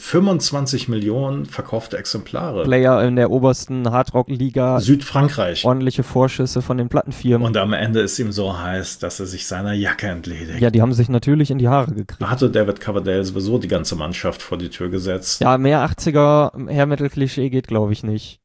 25 Millionen verkaufte Exemplare. Player in der obersten Hardrock-Liga. Südfrankreich. Ordentliche Vorschüsse von den Plattenfirmen. Und am Ende ist ihm so heiß, dass er sich seiner Jacke entledigt. Ja, die haben sich natürlich in die Haare gekriegt. Da hatte David Coverdale sowieso die ganze Mannschaft vor die Tür gesetzt. Ja, mehr 80er Hair-Metal-Klischee geht, glaube ich, nicht.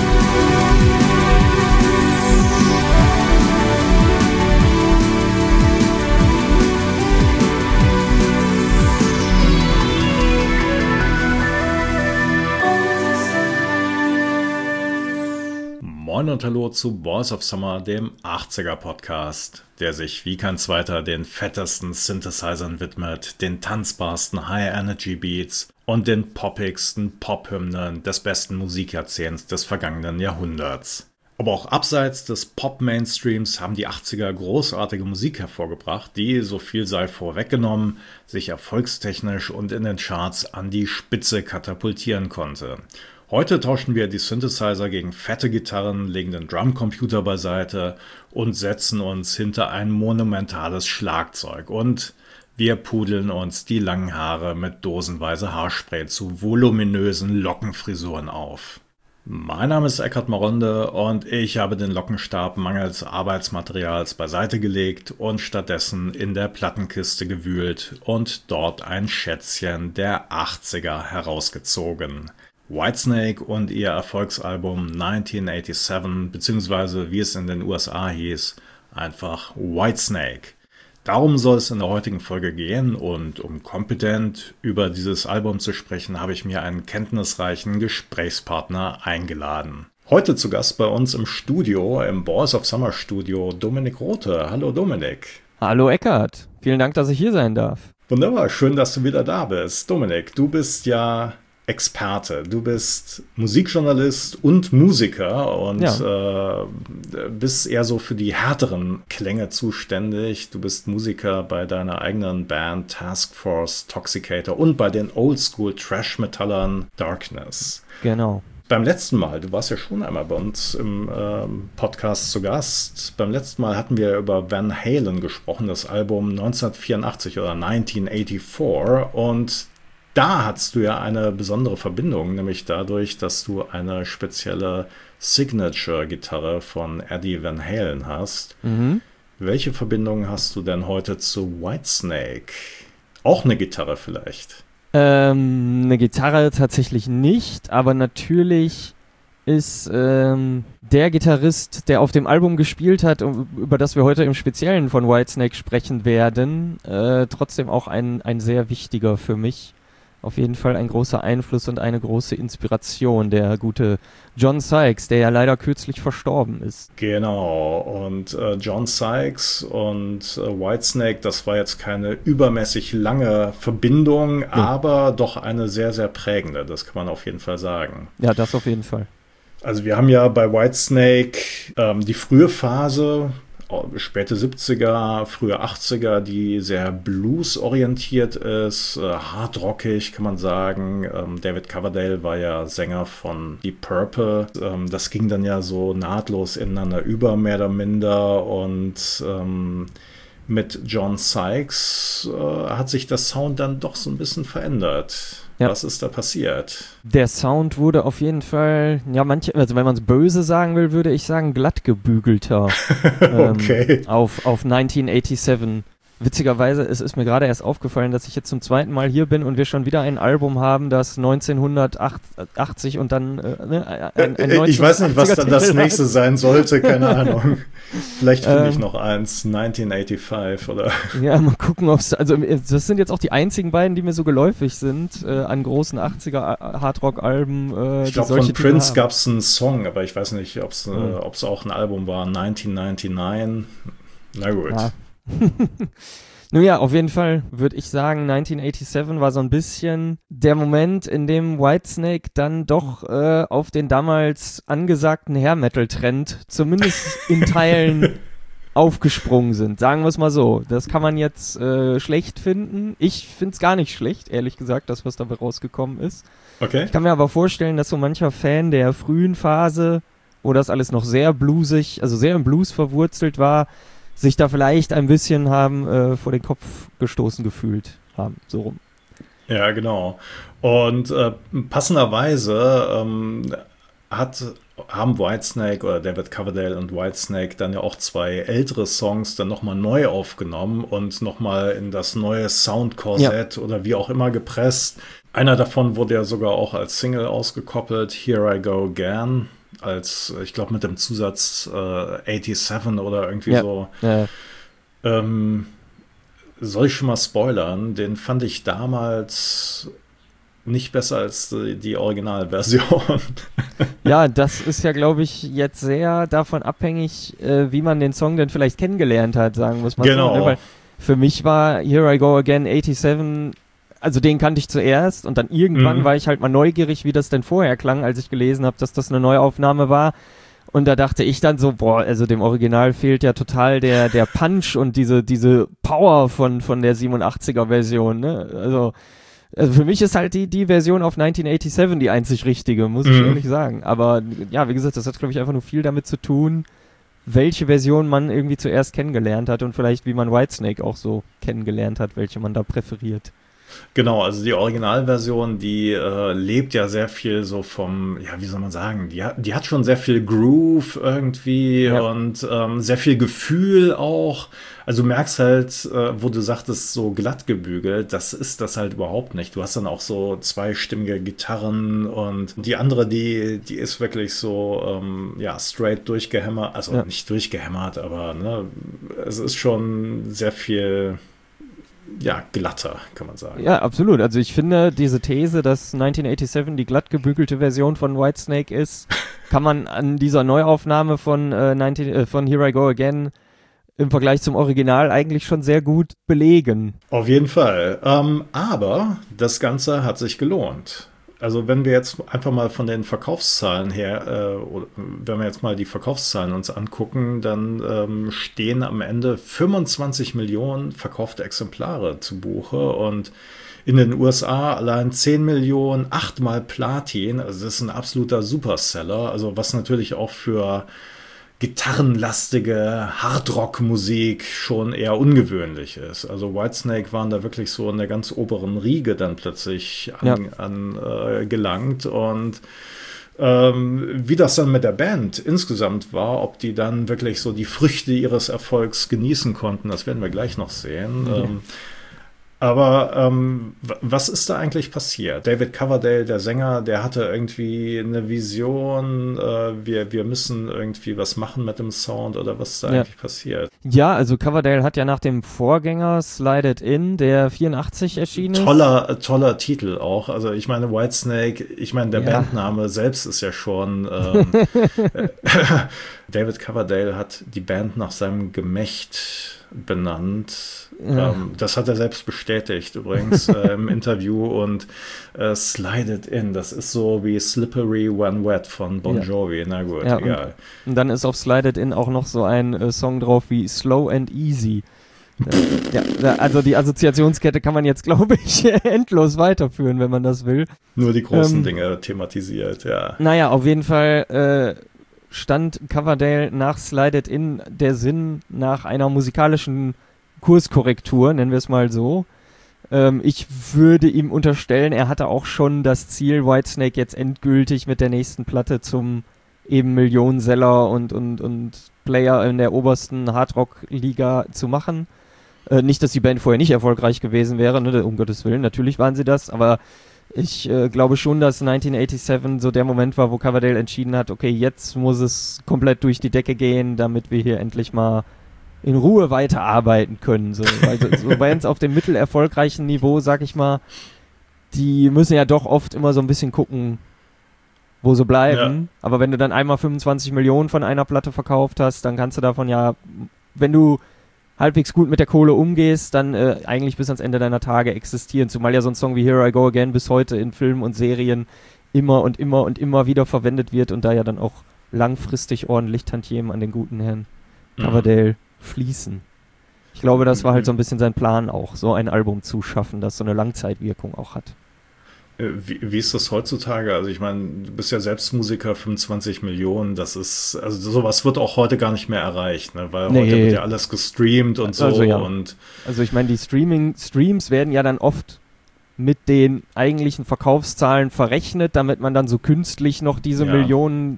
Moin und Hallo zu Balls of Summer, dem 80er-Podcast, der sich wie kein zweiter den fettesten Synthesizern widmet, den tanzbarsten High-Energy-Beats und den poppigsten Pop-Hymnen des besten Musikjahrzehnts des vergangenen Jahrhunderts. Aber auch abseits des Pop-Mainstreams haben die 80er großartige Musik hervorgebracht, die, so viel sei vorweggenommen, sich erfolgstechnisch und in den Charts an die Spitze katapultieren konnte. Heute tauschen wir die Synthesizer gegen fette Gitarren, legen den Drumcomputer beiseite und setzen uns hinter ein monumentales Schlagzeug. Und wir pudeln uns die langen Haare mit dosenweise Haarspray zu voluminösen Lockenfrisuren auf. Mein Name ist Eckhard Maronde und ich habe den Lockenstab mangels Arbeitsmaterials beiseite gelegt und stattdessen in der Plattenkiste gewühlt und dort ein Schätzchen der 80er herausgezogen. Whitesnake und ihr Erfolgsalbum 1987, beziehungsweise wie es in den USA hieß, einfach Whitesnake. Darum soll es in der heutigen Folge gehen und um kompetent über dieses Album zu sprechen, habe ich mir einen kenntnisreichen Gesprächspartner eingeladen. Heute zu Gast bei uns im Studio, im Balls of Summer Studio, Dominik Rothe. Hallo Dominik. Hallo Eckhard, vielen Dank, dass ich hier sein darf. Wunderbar, schön, dass du wieder da bist. Dominik, du bist ja Experte. Du bist Musikjournalist und Musiker und bist eher so für die härteren Klänge zuständig. Du bist Musiker bei deiner eigenen Band Task Force Toxicator und bei den Oldschool Trash-Metallern Darkness. Genau. Beim letzten Mal, du warst ja schon einmal bei uns im Podcast zu Gast. Beim letzten Mal hatten wir über Van Halen gesprochen, das Album 1984 oder 1984, und da hattest du ja eine besondere Verbindung, nämlich dadurch, dass du eine spezielle Signature-Gitarre von Eddie Van Halen hast. Mhm. Welche Verbindung hast du denn heute zu Whitesnake? Auch eine Gitarre vielleicht? Eine Gitarre tatsächlich nicht, aber natürlich ist der Gitarrist, der auf dem Album gespielt hat, über das wir heute im Speziellen von Whitesnake sprechen werden, trotzdem auch ein sehr wichtiger für mich. Auf jeden Fall ein großer Einfluss und eine große Inspiration, der gute John Sykes, der ja leider kürzlich verstorben ist. Genau, und John Sykes und Whitesnake, das war jetzt keine übermäßig lange Verbindung, aber doch eine sehr, sehr prägende, das kann man auf jeden Fall sagen. Ja, das auf jeden Fall. Also wir haben ja bei Whitesnake die frühe Phase, späte 70er, frühe 80er, die sehr blues-orientiert ist, hardrockig kann man sagen. David Coverdale war ja Sänger von Deep Purple. Das ging dann ja so nahtlos ineinander über, mehr oder minder. Und mit John Sykes hat sich der Sound dann doch so ein bisschen verändert. Ja. Was ist da passiert? Der Sound wurde auf jeden Fall, ja, also wenn man es böse sagen will, würde ich sagen, glatt gebügelter. Okay. Auf 1987. Witzigerweise, es ist mir gerade erst aufgefallen, dass ich jetzt zum zweiten Mal hier bin und wir schon wieder ein Album haben, das 1980 und dann ein ich weiß nicht, was dann das nächste sein sollte, keine Ahnung. Vielleicht finde ich noch eins, 1985 oder... Ja, mal gucken, also das sind jetzt auch die einzigen beiden, die mir so geläufig sind, an großen 80er Hardrock-Alben. Ich glaube, von Prince gab es einen Song, aber ich weiß nicht, ob es auch ein Album war, 1999. Na gut. Ja. Nun ja, auf jeden Fall würde ich sagen, 1987 war so ein bisschen der Moment, in dem Whitesnake dann doch auf den damals angesagten Hair-Metal-Trend zumindest in Teilen aufgesprungen sind. Sagen wir es mal so. Das kann man jetzt schlecht finden. Ich finde es gar nicht schlecht, ehrlich gesagt, das, was dabei rausgekommen ist. Okay. Ich kann mir aber vorstellen, dass so mancher Fan der frühen Phase, wo das alles noch sehr bluesig, also sehr im Blues verwurzelt war, sich da vielleicht ein bisschen haben vor den Kopf gestoßen gefühlt haben, so rum. Ja, genau. Und passenderweise haben Whitesnake oder David Coverdale und Whitesnake dann ja auch 2 ältere Songs dann nochmal neu aufgenommen und nochmal in das neue Soundkorsett oder wie auch immer gepresst. Einer davon wurde ja sogar auch als Single ausgekoppelt, Here I Go Again, als, ich glaube, mit dem Zusatz 87 oder irgendwie so. Ja. Soll ich schon mal spoilern? Den fand ich damals nicht besser als die Originalversion. Ja, das ist ja, glaube ich, jetzt sehr davon abhängig, wie man den Song denn vielleicht kennengelernt hat, sagen muss man. Genau. So, ne? Weil für mich war Here I Go Again 87, also den kannte ich zuerst und dann irgendwann war ich halt mal neugierig, wie das denn vorher klang, als ich gelesen habe, dass das eine Neuaufnahme war. Und da dachte ich dann so, boah, also dem Original fehlt ja total der Punch und diese Power von der 87er-Version, ne? Also für mich ist halt die Version auf 1987 die einzig richtige, muss ich ehrlich sagen. Aber ja, wie gesagt, das hat, glaube ich, einfach nur viel damit zu tun, welche Version man irgendwie zuerst kennengelernt hat und vielleicht, wie man Whitesnake auch so kennengelernt hat, welche man da präferiert. Genau, also die Originalversion, die lebt ja sehr viel so vom, ja, wie soll man sagen, die hat schon sehr viel Groove irgendwie und sehr viel Gefühl auch. Also du merkst halt, wo du sagtest, so glatt gebügelt, das ist das halt überhaupt nicht. Du hast dann auch so zweistimmige Gitarren und die andere, die ist wirklich so, straight durchgehämmert, also nicht durchgehämmert, aber ne, es ist schon sehr viel glatter, kann man sagen. Ja, absolut. Also ich finde, diese These, dass 1987 die glatt gebügelte Version von Whitesnake ist, kann man an dieser Neuaufnahme von Here I Go Again im Vergleich zum Original eigentlich schon sehr gut belegen. Auf jeden Fall. Aber das Ganze hat sich gelohnt. Also wenn wir jetzt einfach mal von den Verkaufszahlen her, wenn wir jetzt mal die Verkaufszahlen uns angucken, dann stehen am Ende 25 Millionen verkaufte Exemplare zu Buche und in den USA allein 10 Millionen, 8-mal Platin, also das ist ein absoluter Superseller, also was natürlich auch für gitarrenlastige Hardrock-Musik schon eher ungewöhnlich ist. Also Whitesnake waren da wirklich so in der ganz oberen Riege dann plötzlich gelangt und wie das dann mit der Band insgesamt war, ob die dann wirklich so die Früchte ihres Erfolgs genießen konnten, das werden wir gleich noch sehen. Aber was ist da eigentlich passiert? David Coverdale, der Sänger, der hatte irgendwie eine Vision, wir müssen irgendwie was machen mit dem Sound oder was ist da eigentlich passiert? Ja, also Coverdale hat ja nach dem Vorgänger Slide It In, der 84 erschienen ist. Toller Titel auch. Also ich meine Whitesnake, der Bandname selbst ist ja schon David Coverdale hat die Band nach seinem Gemächt benannt. Das hat er selbst bestätigt übrigens im Interview und Slide It In, das ist so wie Slippery When Wet von Bon Jovi. Na gut, egal. Und dann ist auf Slide It In auch noch so ein Song drauf wie Slow and Easy. Also die Assoziationskette kann man jetzt, glaube ich, endlos weiterführen, wenn man das will. Nur die großen Dinge thematisiert, ja. Naja, auf jeden Fall stand Coverdale nach Slide It In der Sinn nach einer musikalischen Kurskorrektur, nennen wir es mal so. Ich würde ihm unterstellen, er hatte auch schon das Ziel, Whitesnake jetzt endgültig mit der nächsten Platte zum eben Millionenseller und Player in der obersten Hardrock-Liga zu machen. Nicht, dass die Band vorher nicht erfolgreich gewesen wäre, ne, um Gottes Willen, natürlich waren sie das, aber ich glaube schon, dass 1987 so der Moment war, wo Coverdale entschieden hat, okay, jetzt muss es komplett durch die Decke gehen, damit wir hier endlich mal in Ruhe weiterarbeiten können. So. Also so Bands auf dem mittelerfolgreichen Niveau, sag ich mal, die müssen ja doch oft immer so ein bisschen gucken, wo sie bleiben. Ja. Aber wenn du dann einmal 25 Millionen von einer Platte verkauft hast, dann kannst du davon ja, wenn du halbwegs gut mit der Kohle umgehst, dann eigentlich bis ans Ende deiner Tage existieren. Zumal ja so ein Song wie Here I Go Again bis heute in Filmen und Serien immer und immer und immer wieder verwendet wird und da ja dann auch langfristig ordentlich Tantiemen an den guten Herrn Coverdale fließen. Ich glaube, das war halt so ein bisschen sein Plan auch, so ein Album zu schaffen, das so eine Langzeitwirkung auch hat. Wie ist das heutzutage? Also ich meine, du bist ja selbst Musiker, 25 Millionen, das ist, also sowas wird auch heute gar nicht mehr erreicht, ne? Weil heute wird ja alles gestreamt und so. Also, ja. Also ich meine, die Streams werden ja dann oft mit den eigentlichen Verkaufszahlen verrechnet, damit man dann so künstlich noch diese Millionen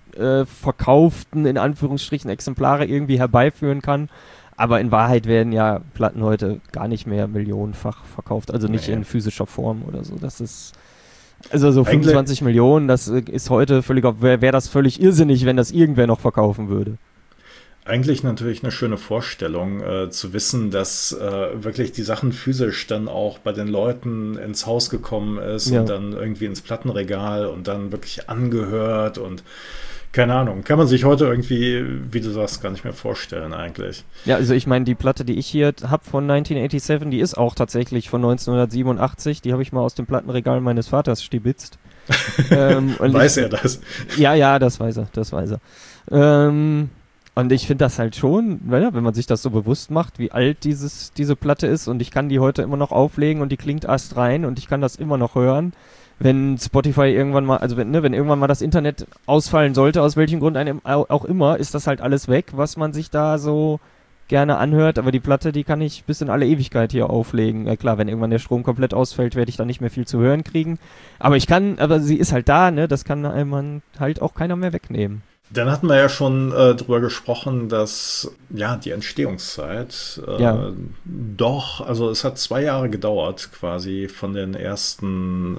verkauften, in Anführungsstrichen, Exemplare irgendwie herbeiführen kann. Aber in Wahrheit werden ja Platten heute gar nicht mehr millionenfach verkauft, also nicht in physischer Form oder so. Das ist, also so 25 Millionen, das ist heute völlig, wäre das völlig irrsinnig, wenn das irgendwer noch verkaufen würde. Eigentlich natürlich eine schöne Vorstellung, zu wissen, dass wirklich die Sachen physisch dann auch bei den Leuten ins Haus gekommen ist und dann irgendwie ins Plattenregal und dann wirklich angehört und keine Ahnung, kann man sich heute irgendwie, wie du sagst, gar nicht mehr vorstellen eigentlich. Ja, also ich meine, die Platte, die ich hier habe von 1987, die ist auch tatsächlich von 1987, die habe ich mal aus dem Plattenregal meines Vaters stibitzt. Weiß er das? Ja, das weiß er. Und ich finde das halt schon, wenn man sich das so bewusst macht, wie alt diese Platte ist, und ich kann die heute immer noch auflegen und die klingt astrein und ich kann das immer noch hören. Wenn Spotify irgendwann mal, also wenn irgendwann mal das Internet ausfallen sollte, aus welchem Grund einem auch immer, ist das halt alles weg, was man sich da so gerne anhört. Aber die Platte, die kann ich bis in alle Ewigkeit hier auflegen. Ja klar, wenn irgendwann der Strom komplett ausfällt, werde ich dann nicht mehr viel zu hören kriegen. Aber sie ist halt da, ne? Das kann einem halt auch keiner mehr wegnehmen. Dann hatten wir ja schon drüber gesprochen, dass die Entstehungszeit doch, also es hat 2 Jahre gedauert quasi von den ersten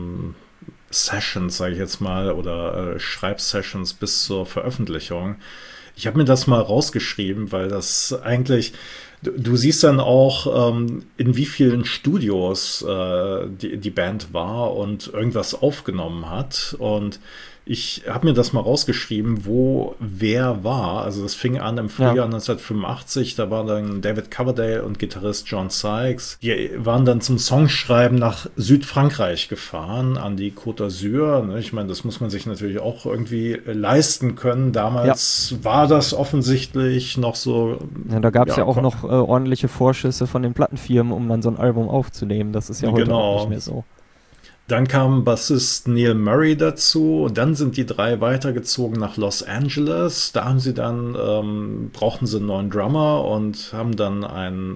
Sessions, sage ich jetzt mal, oder Schreibsessions bis zur Veröffentlichung. Ich habe mir das mal rausgeschrieben, weil das eigentlich, du siehst dann auch, in wie vielen Studios die Band war und irgendwas aufgenommen hat, und ich habe mir das mal rausgeschrieben, wo wer war. Also das fing an im Frühjahr 1985, da war dann David Coverdale und Gitarrist John Sykes. Die waren dann zum Songschreiben nach Südfrankreich gefahren, an die Côte d'Azur. Ich meine, das muss man sich natürlich auch irgendwie leisten können. Damals war das offensichtlich noch so... Ja, da gab es ja auch noch ordentliche Vorschüsse von den Plattenfirmen, um dann so ein Album aufzunehmen. Das ist ja heute auch nicht mehr so. Dann kam Bassist Neil Murray dazu, und dann sind die 3 weitergezogen nach Los Angeles. Da haben sie dann, brauchten sie einen neuen Drummer und haben dann einen,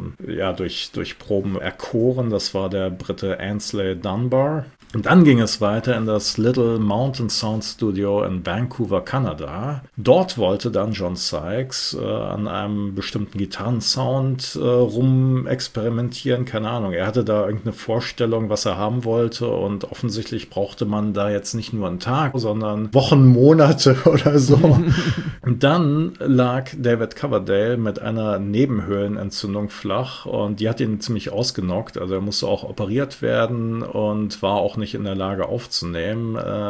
durch Proben erkoren. Das war der Brite Ainsley Dunbar. Und dann ging es weiter in das Little Mountain Sound Studio in Vancouver, Kanada. Dort wollte dann John Sykes an einem bestimmten Gitarrensound rumexperimentieren. Keine Ahnung, er hatte da irgendeine Vorstellung, was er haben wollte, und offensichtlich brauchte man da jetzt nicht nur einen Tag, sondern Wochen, Monate oder so. Und dann lag David Coverdale mit einer Nebenhöhlenentzündung flach, und die hat ihn ziemlich ausgenockt. Also er musste auch operiert werden und war auch nicht in der Lage aufzunehmen.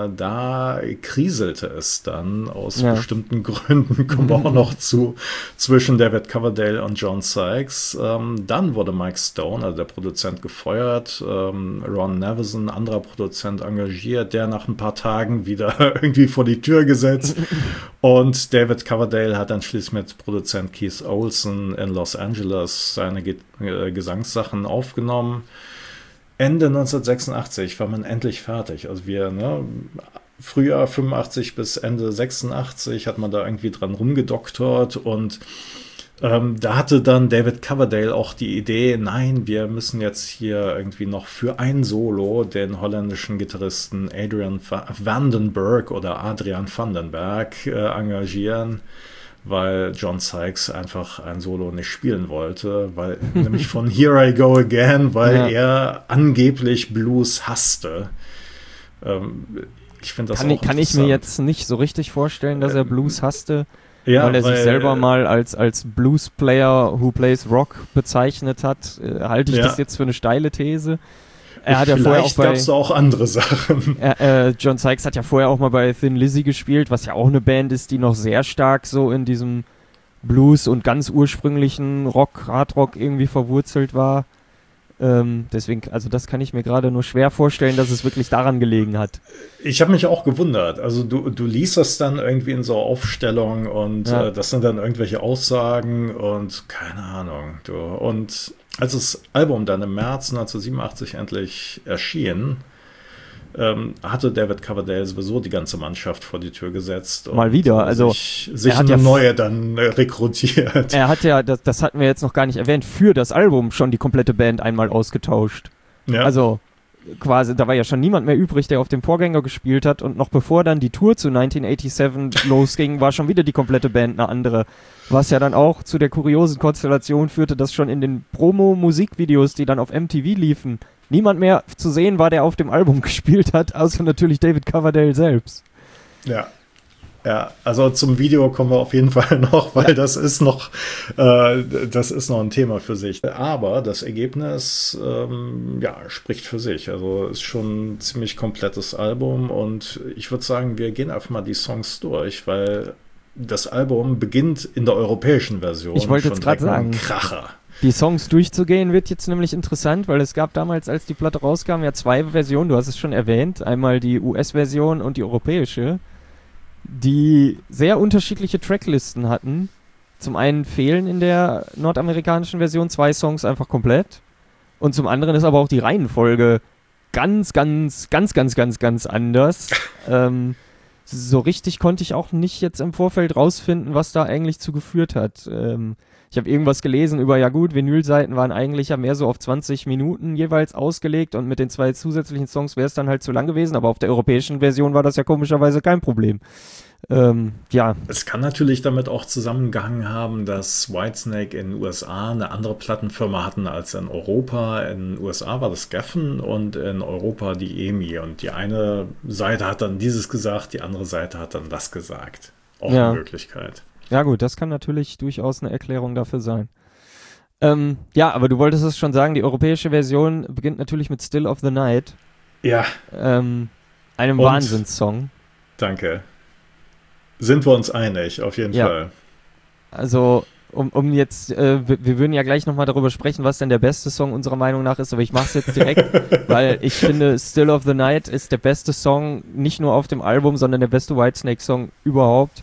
Da kriselte es dann aus bestimmten Gründen, kommen wir auch noch zu, zwischen David Coverdale und John Sykes. Dann wurde Mike Stone, also der Produzent, gefeuert, Ron Nevison, anderer Produzent, engagiert, der nach ein paar Tagen wieder irgendwie vor die Tür gesetzt, und David Coverdale hat dann schließlich mit Produzent Keith Olsen in Los Angeles seine Gesangssachen aufgenommen. Ende 1986 war man endlich fertig. Also Frühjahr 85 bis Ende 86 hat man da irgendwie dran rumgedoktort, und da hatte dann David Coverdale auch die Idee, nein, wir müssen jetzt hier irgendwie noch für ein Solo den holländischen Gitarristen Adrian Vandenberg engagieren, weil John Sykes einfach ein Solo nicht spielen wollte, weil nämlich von Here I Go Again, weil er angeblich Blues hasste. Ich finde das auch kann ich mir jetzt nicht so richtig vorstellen, dass er Blues hasste, weil er sich selber mal als Blues-Player who plays Rock bezeichnet hat. Halte ich das jetzt für eine steile These? Er hat Vielleicht gab es auch andere Sachen. John Sykes hat ja vorher auch mal bei Thin Lizzy gespielt, was ja auch eine Band ist, die noch sehr stark so in diesem Blues und ganz ursprünglichen Hardrock irgendwie verwurzelt war. Deswegen, also das kann ich mir gerade nur schwer vorstellen, dass es wirklich daran gelegen hat. Ich habe mich auch gewundert. Also du liest das dann irgendwie in so Aufstellung, und das sind dann irgendwelche Aussagen und keine Ahnung. Und als das Album dann im März 1987 endlich erschien, hatte David Coverdale sowieso die ganze Mannschaft vor die Tür gesetzt. Mal wieder, also sich eine neue dann rekrutiert. Er hat ja, das hatten wir jetzt noch gar nicht erwähnt, für das Album schon die komplette Band einmal ausgetauscht. Ja. Also quasi, da war ja schon niemand mehr übrig, der auf dem Vorgänger gespielt hat und noch bevor dann die Tour zu 1987 losging, war schon wieder die komplette Band eine andere. Was ja dann auch zu der kuriosen Konstellation führte, dass schon in den Promo-Musikvideos, die dann auf MTV liefen, niemand mehr zu sehen war, der auf dem Album gespielt hat, außer natürlich David Coverdale selbst. Ja. Ja, also zum Video kommen wir auf jeden Fall noch, weil das ist noch ein Thema für sich. Aber das Ergebnis, spricht für sich. Also ist schon ein ziemlich komplettes Album und ich würde sagen, wir gehen einfach mal die Songs durch, weil das Album beginnt in der europäischen Version. Ich wollte jetzt gerade sagen, Kracher. Die Songs durchzugehen wird jetzt nämlich interessant, weil es gab damals, als die Platte rauskam, ja 2 Versionen, du hast es schon erwähnt, einmal die US-Version und die europäische, die sehr unterschiedliche Tracklisten hatten. Zum einen fehlen in der nordamerikanischen Version 2 Songs einfach komplett und zum anderen ist aber auch die Reihenfolge ganz anders. So richtig konnte ich auch nicht jetzt im Vorfeld rausfinden, was da eigentlich zu geführt hat. Ich habe irgendwas gelesen über, ja gut, Vinylseiten waren eigentlich ja mehr so auf 20 Minuten jeweils ausgelegt und mit den 2 zusätzlichen Songs wäre es dann halt zu lang gewesen, aber auf der europäischen Version war das ja komischerweise kein Problem. Es kann natürlich damit auch zusammengehangen haben, dass Whitesnake in den USA eine andere Plattenfirma hatten als in Europa. In den USA war das Geffen und in Europa die EMI. Und die eine Seite hat dann dieses gesagt, die andere Seite hat dann das gesagt. Auch eine Möglichkeit. Ja gut, das kann natürlich durchaus eine Erklärung dafür sein. Aber du wolltest es schon sagen, die europäische Version beginnt natürlich mit Still of the Night. Ja. Einem Wahnsinnssong. Danke. Sind wir uns einig, auf jeden Fall. Also, um jetzt, wir würden ja gleich nochmal darüber sprechen, was denn der beste Song unserer Meinung nach ist, aber ich mache es jetzt direkt, weil ich finde, Still of the Night ist der beste Song, nicht nur auf dem Album, sondern der beste Whitesnake-Song überhaupt.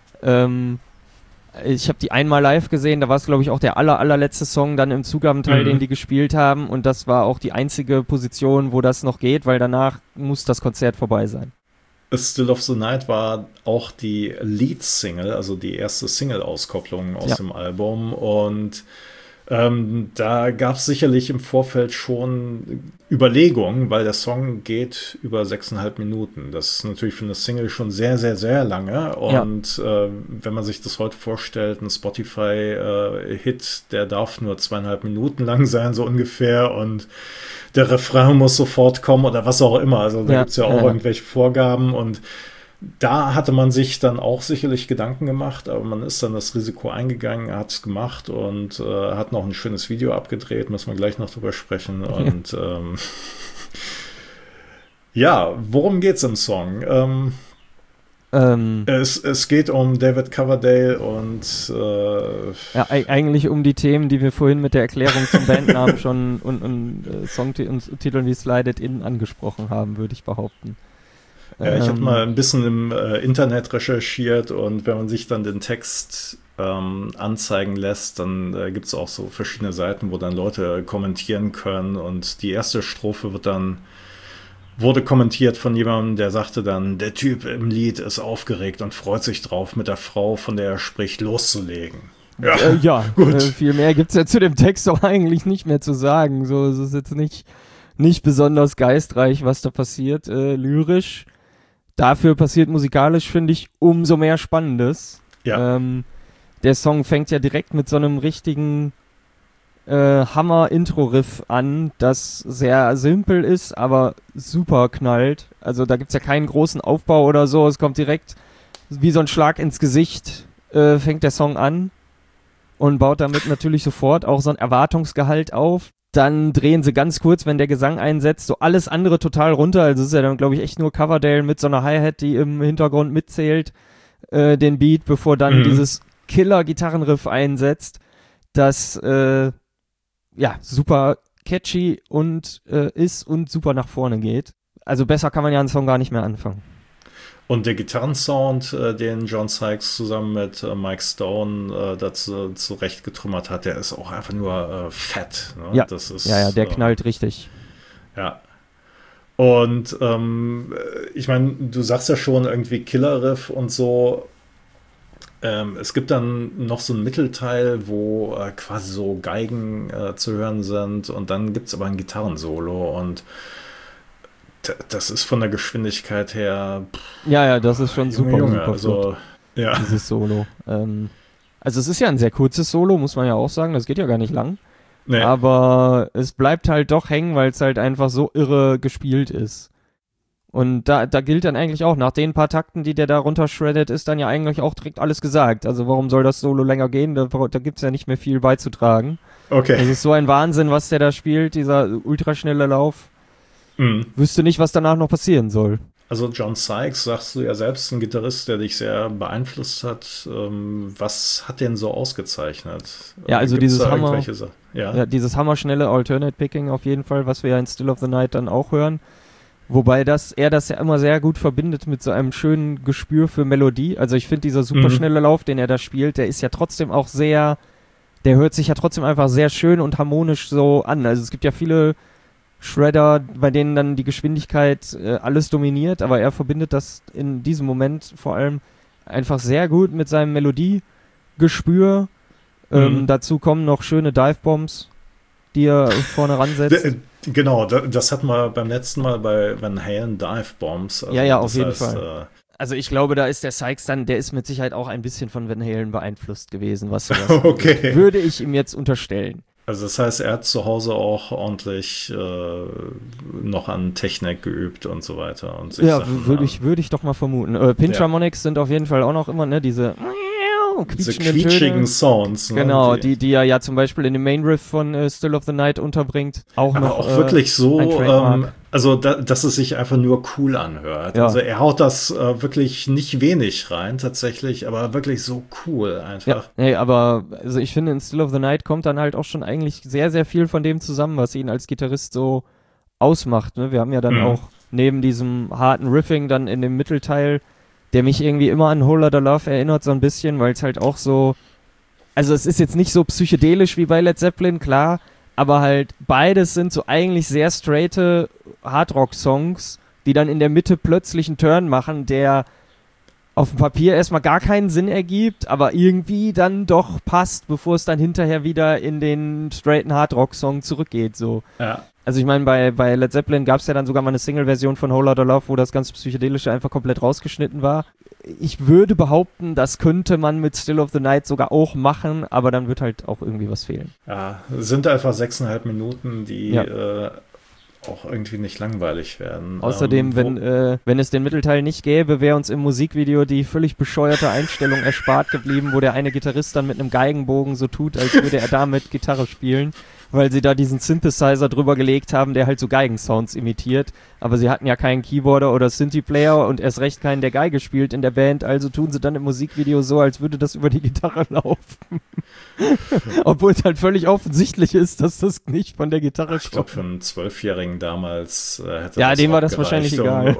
Ich habe die einmal live gesehen, da war es, glaube ich, auch der allerletzte Song dann im Zugabenteil, den die gespielt haben und das war auch die einzige Position, wo das noch geht, weil danach muss das Konzert vorbei sein. Still of the Night war auch die Lead-Single, also die erste Single-Auskopplung aus dem Album und da gab es sicherlich im Vorfeld schon Überlegungen, weil der Song geht über 6,5 Minuten. Das ist natürlich für eine Single schon sehr, sehr, sehr lange. Und wenn man sich das heute vorstellt, ein Spotify-Hit, der darf nur 2,5 Minuten lang sein, so ungefähr. Und der Refrain muss sofort kommen oder was auch immer. Also da gibt es ja auch irgendwelche Vorgaben und da hatte man sich dann auch sicherlich Gedanken gemacht, aber man ist dann das Risiko eingegangen, hat es gemacht und hat noch ein schönes Video abgedreht, müssen wir gleich noch drüber sprechen. Und worum geht's im Song? Es geht um David Coverdale und eigentlich um die Themen, die wir vorhin mit der Erklärung zum Bandnamen schon und Songtiteln wie Slide It In angesprochen haben, würde ich behaupten. Ja, ich habe mal ein bisschen im Internet recherchiert und wenn man sich dann den Text anzeigen lässt, dann gibt es auch so verschiedene Seiten, wo dann Leute kommentieren können und die erste Strophe wurde kommentiert von jemandem, der sagte dann, der Typ im Lied ist aufgeregt und freut sich drauf, mit der Frau, von der er spricht, loszulegen. Gut. Viel mehr gibt es ja zu dem Text auch eigentlich nicht mehr zu sagen. So, es ist jetzt nicht besonders geistreich, was da passiert, lyrisch. Dafür passiert musikalisch, finde ich, umso mehr Spannendes. Ja. Der Song fängt ja direkt mit so einem richtigen Hammer-Intro-Riff an, das sehr simpel ist, aber super knallt. Also da gibt es ja keinen großen Aufbau oder so. Es kommt direkt wie so ein Schlag ins Gesicht, fängt der Song an und baut damit natürlich sofort auch so ein Erwartungsgehalt auf. Dann drehen sie ganz kurz, wenn der Gesang einsetzt, so alles andere total runter. Also es ist ja dann, glaube ich, echt nur Coverdale mit so einer Hi-Hat, die im Hintergrund mitzählt, den Beat, bevor dann dieses Killer-Gitarrenriff einsetzt, das super catchy und ist und super nach vorne geht. Also besser kann man ja einen Song gar nicht mehr anfangen. Und der Gitarrensound, den John Sykes zusammen mit Mike Stone dazu zurechtgetrümmert hat, der ist auch einfach nur fett. Ne? Ja. Das ist, der knallt richtig. Ja. Und ich meine, du sagst ja schon irgendwie Killer-Riff und so. Es gibt dann noch so einen Mittelteil, wo quasi so Geigen zu hören sind und dann gibt es aber ein Gitarrensolo und das ist von der Geschwindigkeit her... Ja, das ist schon super flott, also, ja. dieses Solo. Also es ist ja ein sehr kurzes Solo, muss man ja auch sagen, das geht ja gar nicht lang. Nee. Aber es bleibt halt doch hängen, weil es halt einfach so irre gespielt ist. Und da gilt dann eigentlich auch, nach den paar Takten, die der da runtershreddet, ist dann ja eigentlich auch direkt alles gesagt. Also warum soll das Solo länger gehen? Da gibt es ja nicht mehr viel beizutragen. Okay. Das ist so ein Wahnsinn, was der da spielt, dieser ultraschnelle Lauf. Wüsste nicht, was danach noch passieren soll. Also John Sykes, sagst du ja selbst, ein Gitarrist, der dich sehr beeinflusst hat. Was hat den so ausgezeichnet? Ja, also dieses dieses hammerschnelle Alternate Picking auf jeden Fall, was wir ja in Still of the Night dann auch hören. Wobei er das ja immer sehr gut verbindet mit so einem schönen Gespür für Melodie. Also ich finde, dieser superschnelle Lauf, den er da spielt, der ist ja trotzdem auch der hört sich ja trotzdem einfach sehr schön und harmonisch so an. Also es gibt ja viele Shredder, bei denen dann die Geschwindigkeit alles dominiert, aber er verbindet das in diesem Moment vor allem einfach sehr gut mit seinem Melodiegespür. Dazu kommen noch schöne Dive-Bombs, die er vorne ransetzt. Genau, das hatten wir beim letzten Mal bei Van Halen Dive-Bombs. Also ja, auf jeden Fall. Also ich glaube, da ist der Sykes dann, der ist mit Sicherheit auch ein bisschen von Van Halen beeinflusst gewesen, was okay. Würde ich ihm jetzt unterstellen. Also das heißt, er hat zu Hause auch ordentlich noch an Technik geübt und so weiter. Und sich würde ich doch mal vermuten. Pinch-Harmonics sind auf jeden Fall auch noch immer, ne, diese quietschigen Sounds. Ne? Genau, die er ja zum Beispiel in dem Main Riff von Still of the Night unterbringt. Aber auch wirklich so, also dass es sich einfach nur cool anhört. Ja. Also er haut das wirklich nicht wenig rein tatsächlich, aber wirklich so cool einfach. Ja, aber also ich finde, in Still of the Night kommt dann halt auch schon eigentlich sehr, sehr viel von dem zusammen, was ihn als Gitarrist so ausmacht. Ne? Wir haben ja dann auch neben diesem harten Riffing dann in dem Mittelteil, der mich irgendwie immer an Whole Lotta Love erinnert, so ein bisschen, weil es halt auch so, also es ist jetzt nicht so psychedelisch wie bei Led Zeppelin, klar, aber halt beides sind so eigentlich sehr straighte Hardrock-Songs, die dann in der Mitte plötzlich einen Turn machen, der auf dem Papier erstmal gar keinen Sinn ergibt, aber irgendwie dann doch passt, bevor es dann hinterher wieder in den straighten Hardrock-Song zurückgeht, so. Ja. Also ich meine, bei Led Zeppelin gab es ja dann sogar mal eine Single-Version von Whole Lotta Love, wo das ganze Psychedelische einfach komplett rausgeschnitten war. Ich würde behaupten, das könnte man mit Still of the Night sogar auch machen, aber dann wird halt auch irgendwie was fehlen. Ja, sind einfach 6,5 Minuten, die auch irgendwie nicht langweilig werden. Außerdem, wenn es den Mittelteil nicht gäbe, wäre uns im Musikvideo die völlig bescheuerte Einstellung erspart geblieben, wo der eine Gitarrist dann mit einem Geigenbogen so tut, als würde er damit Gitarre spielen, weil sie da diesen Synthesizer drüber gelegt haben, der halt so Geigensounds imitiert. Aber sie hatten ja keinen Keyboarder oder Synthi-Player und erst recht keinen, der Geige spielt in der Band, also tun sie dann im Musikvideo so, als würde das über die Gitarre laufen. Obwohl es halt völlig offensichtlich ist, dass das nicht von der Gitarre kommt. Ich glaube, für einen 12-Jährigen damals hätte das dem war das wahrscheinlich egal.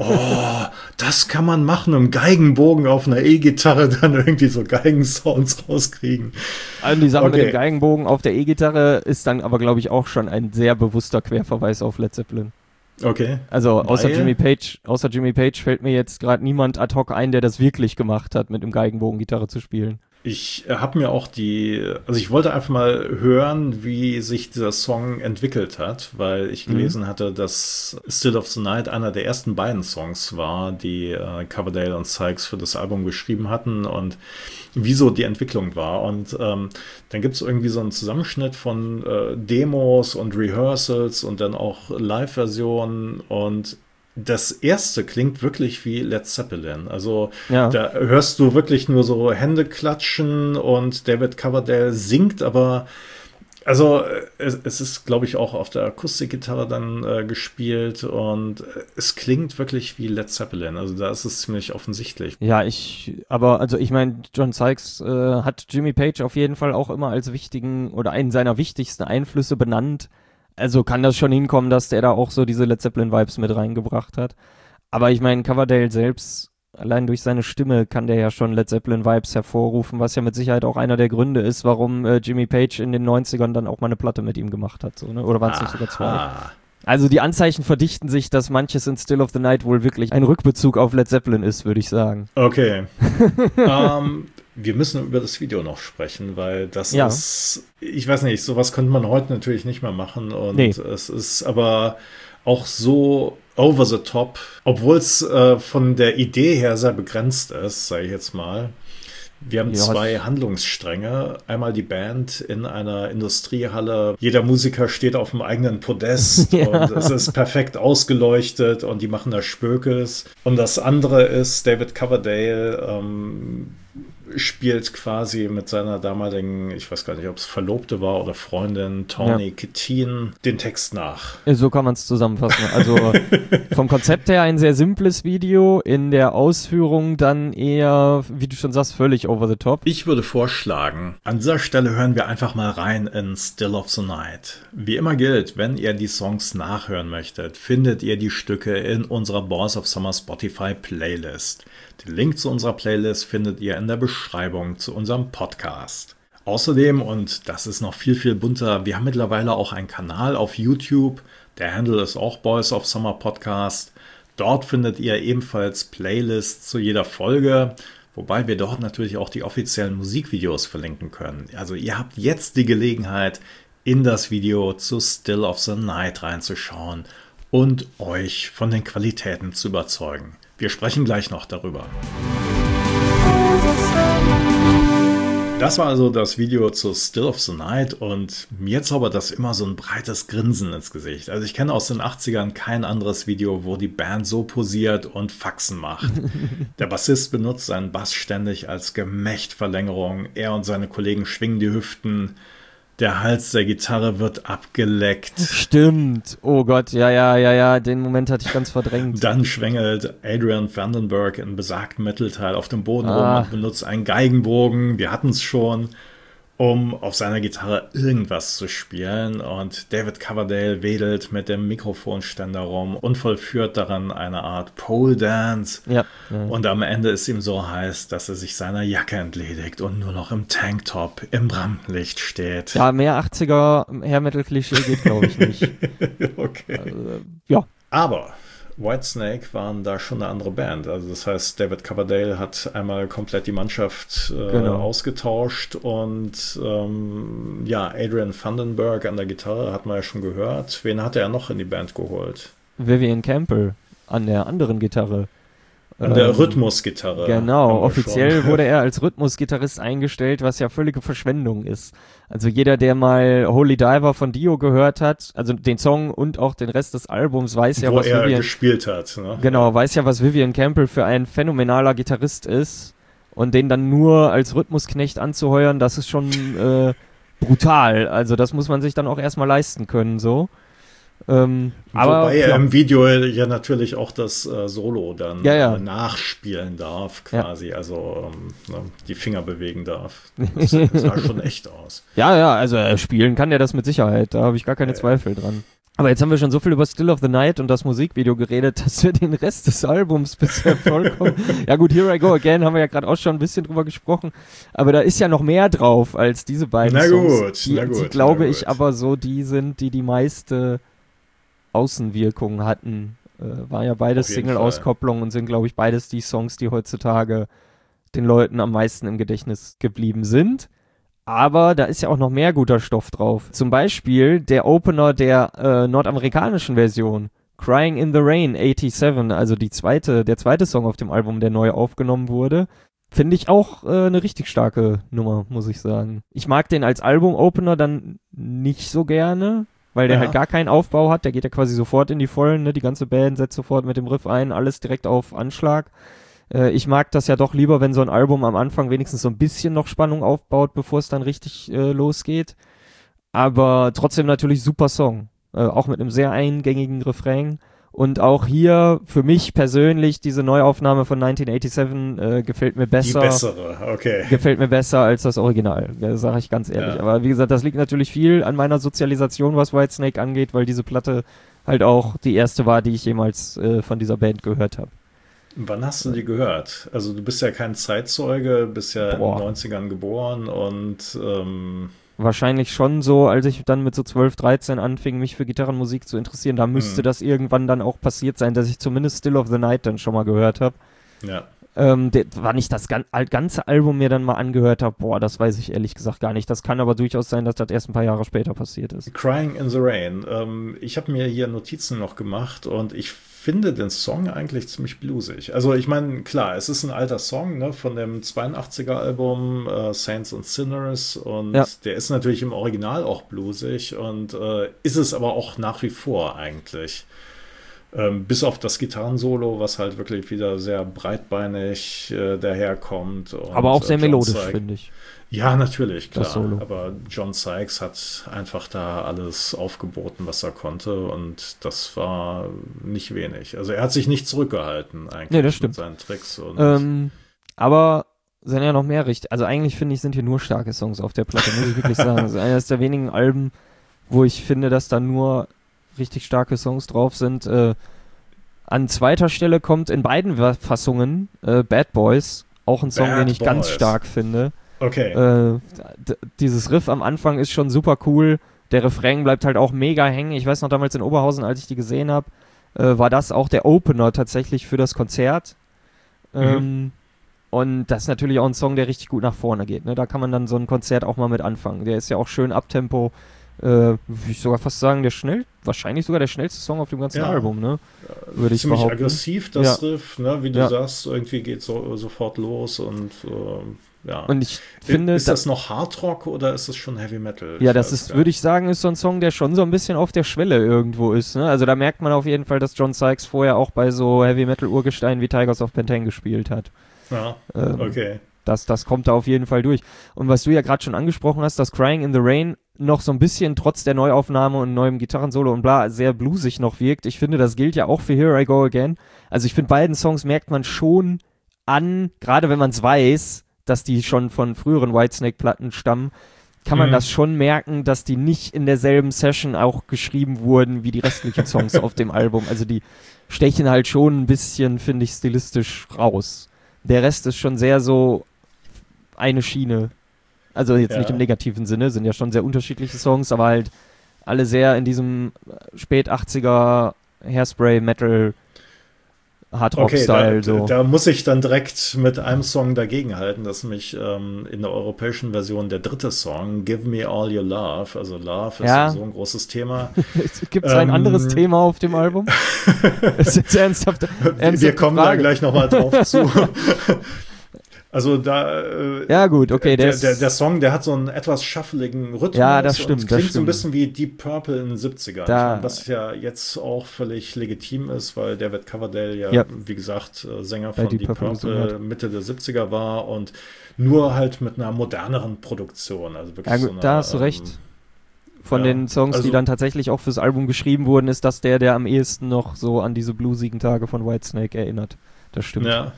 Das kann man machen, im Geigenbogen auf einer E-Gitarre dann irgendwie so Geigensounds rauskriegen. Also die Sache mit dem Geigenbogen auf der E-Gitarre ist dann aber, glaube ich, auch schon ein sehr bewusster Querverweis auf Led Zeppelin. Okay. Also außer Jimmy Page fällt mir jetzt gerade niemand ad hoc ein, der das wirklich gemacht hat, mit dem Geigenbogen Gitarre zu spielen. Ich habe mir auch ich wollte einfach mal hören, wie sich dieser Song entwickelt hat, weil ich gelesen hatte, dass Still of the Night einer der ersten beiden Songs war, die Coverdale und Sykes für das Album geschrieben hatten und wieso die Entwicklung war. Und dann gibt es irgendwie so einen Zusammenschnitt von Demos und Rehearsals und dann auch Live-Versionen und das erste klingt wirklich wie Led Zeppelin. Also da hörst du wirklich nur so Hände klatschen und David Coverdale singt, aber also es ist, glaube ich, auch auf der Akustikgitarre dann gespielt und es klingt wirklich wie Led Zeppelin. Also da ist es ziemlich offensichtlich. Ja, ich meine, John Sykes hat Jimmy Page auf jeden Fall auch immer als wichtigen oder einen seiner wichtigsten Einflüsse benannt. Also kann das schon hinkommen, dass der da auch so diese Led Zeppelin-Vibes mit reingebracht hat. Aber ich meine, Coverdale selbst, allein durch seine Stimme kann der ja schon Led Zeppelin-Vibes hervorrufen, was ja mit Sicherheit auch einer der Gründe ist, warum Jimmy Page in den 90ern dann auch mal eine Platte mit ihm gemacht hat. So, ne? Oder waren es nicht sogar zwei? Also die Anzeichen verdichten sich, dass manches in Still of the Night wohl wirklich ein Rückbezug auf Led Zeppelin ist, würde ich sagen. Okay. wir müssen über das Video noch sprechen, weil das ist, ich weiß nicht, sowas könnte man heute natürlich nicht mehr machen und es ist aber auch so over the top, obwohl es von der Idee her sehr begrenzt ist, sage ich jetzt mal. Wir haben zwei Handlungsstränge. Einmal die Band in einer Industriehalle. Jeder Musiker steht auf dem eigenen Podest und es ist perfekt ausgeleuchtet und die machen da Spökes. Und das andere ist, David Coverdale spielt quasi mit seiner damaligen, ich weiß gar nicht, ob es Verlobte war oder Freundin, Tawny Kitaen, den Text nach. So kann man es zusammenfassen. Also vom Konzept her ein sehr simples Video, in der Ausführung dann eher, wie du schon sagst, völlig over the top. Ich würde vorschlagen, an dieser Stelle hören wir einfach mal rein in Still of the Night. Wie immer gilt, wenn ihr die Songs nachhören möchtet, findet ihr die Stücke in unserer Balls of Summer Spotify Playlist. Den Link zu unserer Playlist findet ihr in der Beschreibung zu unserem Podcast. Außerdem, und das ist noch viel, viel bunter, wir haben mittlerweile auch einen Kanal auf YouTube. Der Handle ist auch Balls of Summer Podcast. Dort findet ihr ebenfalls Playlists zu jeder Folge, wobei wir dort natürlich auch die offiziellen Musikvideos verlinken können. Also ihr habt jetzt die Gelegenheit, in das Video zu Still of the Night reinzuschauen und euch von den Qualitäten zu überzeugen. Wir sprechen gleich noch darüber. Das war also das Video zu Still of the Night und mir zaubert das immer so ein breites Grinsen ins Gesicht. Also ich kenne aus den 80ern kein anderes Video, wo die Band so posiert und Faxen macht. Der Bassist benutzt seinen Bass ständig als Gemächtverlängerung. Er und seine Kollegen schwingen die Hüften. Der Hals der Gitarre wird abgeleckt. Stimmt. Oh Gott, ja, den Moment hatte ich ganz verdrängt. Dann schwängelt Adrian Vandenberg in besagtem Mittelteil auf dem Boden rum und benutzt einen Geigenbogen. Wir hatten es schon, um auf seiner Gitarre irgendwas zu spielen. Und David Coverdale wedelt mit dem Mikrofonständer rum und vollführt daran eine Art Pole Dance. Ja. Und am Ende ist ihm so heiß, dass er sich seiner Jacke entledigt und nur noch im Tanktop im Rampenlicht steht. Ja, mehr 80er Hair Metal Klischee geht, glaube ich, nicht. Okay. Ja. Aber Whitesnake waren da schon eine andere Band. Also das heißt, David Coverdale hat einmal komplett die Mannschaft ausgetauscht und Adrian Vandenberg an der Gitarre hat man ja schon gehört. Wen hat er noch in die Band geholt? Vivian Campbell an der anderen Gitarre. An der Rhythmusgitarre. Genau, offiziell wurde er als Rhythmusgitarrist eingestellt, was ja völlige Verschwendung ist. Also jeder, der mal Holy Diver von Dio gehört hat, also den Song und auch den Rest des Albums, weiß ja, was Vivian gespielt hat. Ne? Genau, weiß ja, was Vivian Campbell für ein phänomenaler Gitarrist ist. Und den dann nur als Rhythmusknecht anzuheuern, das ist schon brutal. Also das muss man sich dann auch erstmal leisten können, so. Wobei er im Video ja natürlich auch das Solo dann nachspielen darf, quasi, also die Finger bewegen darf. Das sah schon echt aus. Ja, also spielen kann er das mit Sicherheit, da habe ich gar keine Zweifel dran. Aber jetzt haben wir schon so viel über Still of the Night und das Musikvideo geredet, dass wir den Rest des Albums bisher vollkommen... Ja gut, Here I Go Again haben wir ja gerade auch schon ein bisschen drüber gesprochen, aber da ist ja noch mehr drauf als diese beiden Songs. Die glaube ich aber so, die sind, die meiste Außenwirkung hatten. War ja beides Single-Auskopplungen und sind, glaube ich, beides die Songs, die heutzutage den Leuten am meisten im Gedächtnis geblieben sind. Aber da ist ja auch noch mehr guter Stoff drauf. Zum Beispiel der Opener der nordamerikanischen Version, Crying in the Rain 87, also der zweite Song auf dem Album, der neu aufgenommen wurde. Finde ich auch eine richtig starke Nummer, muss ich sagen. Ich mag den als Album-Opener dann nicht so gerne, weil der halt gar keinen Aufbau hat. Der geht ja quasi sofort in die Vollen, ne? Die ganze Band setzt sofort mit dem Riff ein, alles direkt auf Anschlag. Ich mag das ja doch lieber, wenn so ein Album am Anfang wenigstens so ein bisschen noch Spannung aufbaut, bevor es dann richtig losgeht. Aber trotzdem natürlich super Song. Auch mit einem sehr eingängigen Refrain. Und auch hier für mich persönlich diese Neuaufnahme von 1987 gefällt mir besser. Die bessere, okay. Gefällt mir besser als das Original, sage ich ganz ehrlich. Ja. Aber wie gesagt, das liegt natürlich viel an meiner Sozialisation, was Whitesnake angeht, weil diese Platte halt auch die erste war, die ich jemals von dieser Band gehört habe. Wann hast du die gehört? Also du bist ja kein Zeitzeuge, bist ja in den 90ern geboren und... Wahrscheinlich schon so, als ich dann mit so 12, 13 anfing, mich für Gitarrenmusik zu interessieren. Da müsste das irgendwann dann auch passiert sein, dass ich zumindest Still of the Night dann schon mal gehört habe. Ja. Wann ich das ganze Album mir dann mal angehört habe, boah, das weiß ich ehrlich gesagt gar nicht. Das kann aber durchaus sein, dass das erst ein paar Jahre später passiert ist. Crying in the Rain. Ich habe mir hier Notizen noch gemacht und ich finde den Song eigentlich ziemlich bluesig. Also ich meine, klar, es ist ein alter Song, ne, von dem 82er Album Saints and Sinners und der ist natürlich im Original auch bluesig und ist es aber auch nach wie vor eigentlich. Bis auf das Gitarrensolo, was halt wirklich wieder sehr breitbeinig daherkommt. Und, aber auch sehr melodisch, finde ich. Ja, natürlich, klar. Aber John Sykes hat einfach da alles aufgeboten, was er konnte und das war nicht wenig. Also er hat sich nicht zurückgehalten eigentlich das stimmt. mit seinen Tricks. Und aber sind ja noch mehr also eigentlich finde ich, sind hier nur starke Songs auf der Platte, muss ich wirklich sagen. Das ist eines der wenigen Alben, wo ich finde, dass da nur richtig starke Songs drauf sind. An zweiter Stelle kommt in beiden Fassungen Bad Boys, auch ein Song, den ich ganz stark finde. Okay. Dieses Riff am Anfang ist schon super cool. Der Refrain bleibt halt auch mega hängen. Ich weiß noch damals in Oberhausen, als ich die gesehen habe, war das auch der Opener tatsächlich für das Konzert. Und das ist natürlich auch ein Song, der richtig gut nach vorne geht. Ne? Da kann man dann so ein Konzert auch mal mit anfangen. Der ist ja auch schön Abtempo. Würde ich sogar fast sagen, wahrscheinlich sogar der schnellste Song auf dem ganzen Album, ne? Würde ich ziemlich behaupten. Aggressiv, das Riff, ne? Wie du sagst, irgendwie geht sofort los und Und ich finde, ist das noch Hardrock oder ist es schon Heavy Metal? Ja, das ist, würde ich sagen, ist so ein Song, der schon so ein bisschen auf der Schwelle irgendwo ist, ne? Also da merkt man auf jeden Fall, dass John Sykes vorher auch bei so Heavy Metal Urgesteinen wie Tigers of Pantang gespielt hat. Ja, okay. Das kommt da auf jeden Fall durch. Und was du ja gerade schon angesprochen hast, dass Crying in the Rain noch so ein bisschen trotz der Neuaufnahme und neuem Gitarrensolo und bla sehr bluesig noch wirkt. Ich finde, das gilt ja auch für Here I Go Again. Also ich finde, beiden Songs merkt man schon an, gerade wenn man es weiß, dass die schon von früheren Whitesnake-Platten stammen, kann man das schon merken, dass die nicht in derselben Session auch geschrieben wurden wie die restlichen Songs auf dem Album. Also die stechen halt schon ein bisschen, finde ich, stilistisch raus. Der Rest ist schon sehr so eine Schiene. Also jetzt nicht im negativen Sinne, sind ja schon sehr unterschiedliche Songs, aber halt alle sehr in diesem spät 80er Hairspray-Metal Hardrock-Style. Okay, da muss ich dann direkt mit einem Song dagegenhalten, das ist nämlich in der europäischen Version der dritte Song, Give Me All Your Love. Also Love ist so ein großes Thema. Gibt es ein anderes Thema auf dem Album? Ist jetzt ernsthaft wir kommen Frage. Da gleich nochmal drauf zu. Also da ja gut, okay, der Song, der hat so einen etwas shuffligen Rhythmus. Ja, das stimmt. Und klingt so ein bisschen wie Deep Purple in den 70ern. Was ja jetzt auch völlig legitim ist, weil David Coverdale wie gesagt, Sänger von Deep Purple Mitte der 70er war und nur halt mit einer moderneren Produktion. Also wirklich so eine, da hast du recht. Von den Songs, die dann tatsächlich auch fürs Album geschrieben wurden, ist das der am ehesten noch so an diese bluesigen Tage von Whitesnake erinnert. Das stimmt. Ja.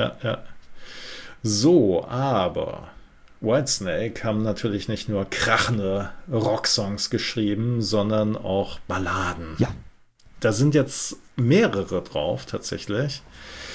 So, aber Whitesnake haben natürlich nicht nur krachende Rocksongs geschrieben, sondern auch Balladen. Ja. Da sind jetzt mehrere drauf, tatsächlich.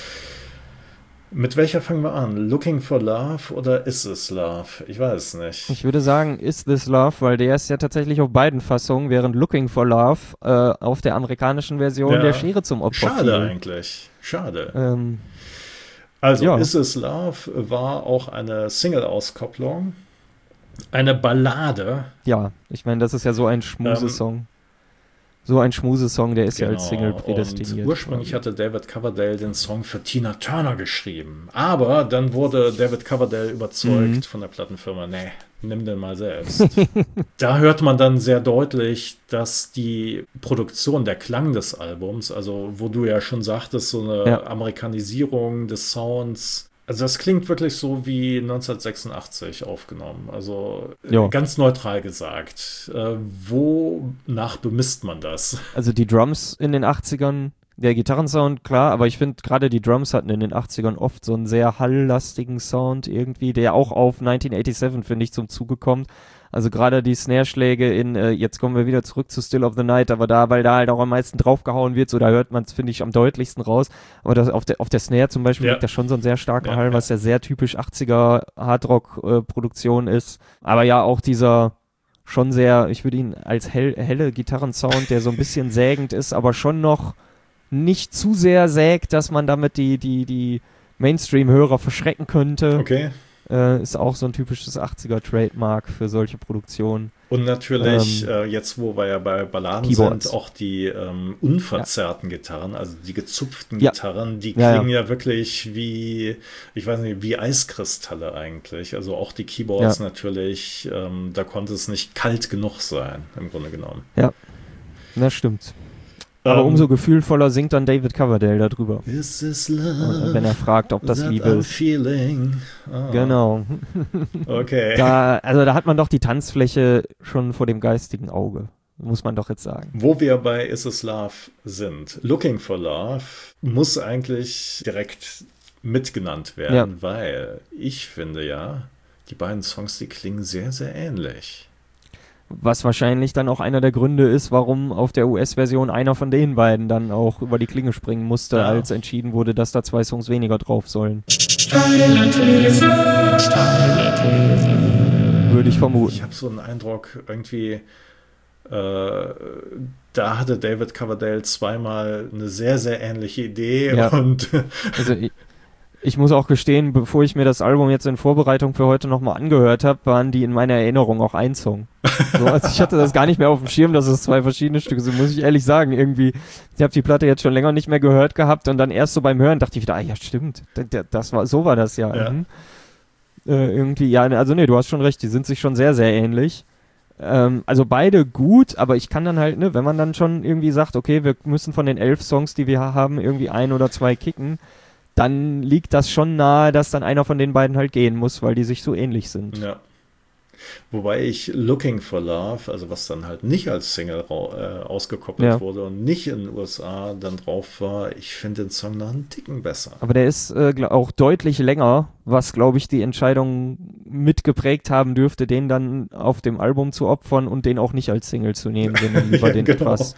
Mit welcher fangen wir an? Looking for Love oder Is This Love? Ich weiß es nicht. Ich würde sagen Is This Love, weil der ist ja tatsächlich auf beiden Fassungen, während Looking for Love auf der amerikanischen Version der Schere zum Opfer fiel. Schade eigentlich. Schade. Also, Is This Love war auch eine Single-Auskopplung, eine Ballade. Ja, ich meine, das ist ja so ein Schmusesong. So ein Schmusesong, der ist ja als Single prädestiniert. Und ursprünglich hatte David Coverdale den Song für Tina Turner geschrieben. Aber dann wurde David Coverdale überzeugt von der Plattenfirma, nee, nimm den mal selbst. Da hört man dann sehr deutlich, dass die Produktion, der Klang des Albums, also wo du ja schon sagtest, so eine Amerikanisierung des Sounds, also das klingt wirklich so wie 1986 aufgenommen. Also ganz neutral gesagt. Wonach bemisst man das? Also die Drums in den 80ern, der Gitarrensound, klar, aber ich finde gerade die Drums hatten in den 80ern oft so einen sehr halllastigen Sound irgendwie, der auch auf 1987, finde ich, zum Zuge kommt. Also gerade die Snare-Schläge jetzt kommen wir wieder zurück zu Still of the Night, aber weil da halt auch am meisten draufgehauen wird, so da hört man es, finde ich, am deutlichsten raus. Aber das auf der Snare zum Beispiel liegt da schon so ein sehr starker Hall, was ja sehr typisch 80er Hardrock-Produktion ist. Aber ja, auch dieser schon sehr, ich würde ihn als helle Gitarrensound, der so ein bisschen sägend ist, aber schon noch nicht zu sehr sägt, dass man damit die Mainstream-Hörer verschrecken könnte. Okay. Ist auch so ein typisches 80er-Trademark für solche Produktionen. Und natürlich, jetzt wo wir ja bei Balladen Keyboards. sind, auch die unverzerrten Gitarren, also die gezupften Gitarren, die klingen ja wirklich wie, ich weiß nicht, wie Eiskristalle eigentlich. Also auch die Keyboards natürlich, da konnte es nicht kalt genug sein, im Grunde genommen. Ja, das stimmt. Aber umso gefühlvoller singt dann David Coverdale darüber. This is love, wenn er fragt, ob das Liebe ist. Feeling. Oh. Genau. Okay. Da hat man doch die Tanzfläche schon vor dem geistigen Auge, muss man doch jetzt sagen. Wo wir bei Is This Love sind, Looking for Love muss eigentlich direkt mitgenannt werden, weil ich finde ja, die beiden Songs, die klingen sehr, sehr ähnlich. Was wahrscheinlich dann auch einer der Gründe ist, warum auf der US-Version einer von den beiden dann auch über die Klinge springen musste, als entschieden wurde, dass da 2 Songs weniger drauf sollen. Würde ich vermuten. Ich habe so einen Eindruck, irgendwie, da hatte David Coverdale zweimal eine sehr, sehr ähnliche Idee. Ja. Und also ich muss auch gestehen, bevor ich mir das Album jetzt in Vorbereitung für heute nochmal angehört habe, waren die in meiner Erinnerung auch ein Song. So, also ich hatte das gar nicht mehr auf dem Schirm, dass es 2 verschiedene Stücke sind, muss ich ehrlich sagen. Irgendwie, ich habe die Platte jetzt schon länger nicht mehr gehört gehabt und dann erst so beim Hören dachte ich wieder, ja stimmt, so war das ja. Irgendwie, also nee, du hast schon recht, die sind sich schon sehr, sehr ähnlich. Also beide gut, aber ich kann dann halt, wenn man dann schon irgendwie sagt, okay, wir müssen von den 11 Songs, die wir haben, irgendwie 1 oder 2 kicken, dann liegt das schon nahe, dass dann einer von den beiden halt gehen muss, weil die sich so ähnlich sind. Ja. Wobei ich Looking for Love, also was dann halt nicht als Single ausgekoppelt wurde und nicht in den USA dann drauf war, ich finde den Song noch einen Ticken besser. Aber der ist auch deutlich länger, was, glaube ich, die Entscheidung mitgeprägt haben dürfte, den dann auf dem Album zu opfern und den auch nicht als Single zu nehmen, sondern lieber den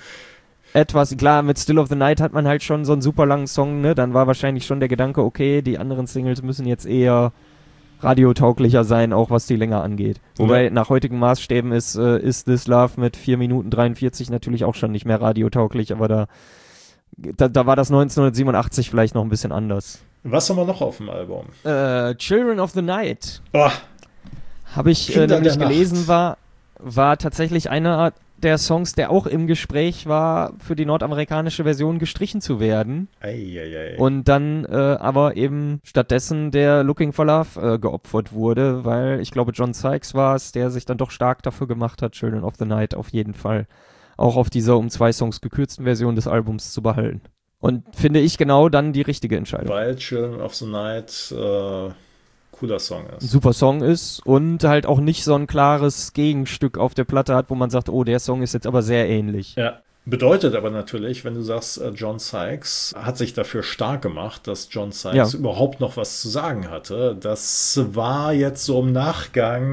etwas, klar, mit Still of the Night hat man halt schon so einen super langen Song, dann war wahrscheinlich schon der Gedanke, okay, die anderen Singles müssen jetzt eher radiotauglicher sein, auch was die Länge angeht. Wobei nach heutigen Maßstäben ist This Love mit 4 Minuten 43 natürlich auch schon nicht mehr radiotauglich, aber da war das 1987 vielleicht noch ein bisschen anders. Was haben wir noch auf dem Album? Children of the Night. Oh, habe ich nämlich gelesen, war tatsächlich einer der Songs, der auch im Gespräch war, für die nordamerikanische Version gestrichen zu werden. Und dann aber eben stattdessen der Looking for Love geopfert wurde, weil ich glaube, John Sykes war es, der sich dann doch stark dafür gemacht hat, Children of the Night auf jeden Fall auch auf dieser um 2 Songs gekürzten Version des Albums zu behalten. Und finde ich genau dann die richtige Entscheidung. Weil Children of the Night cooler Song ist. Ein super Song ist und halt auch nicht so ein klares Gegenstück auf der Platte hat, wo man sagt, oh, der Song ist jetzt aber sehr ähnlich. Ja, bedeutet aber natürlich, wenn du sagst, John Sykes hat sich dafür stark gemacht, dass John Sykes überhaupt noch was zu sagen hatte. Das war jetzt so im Nachgang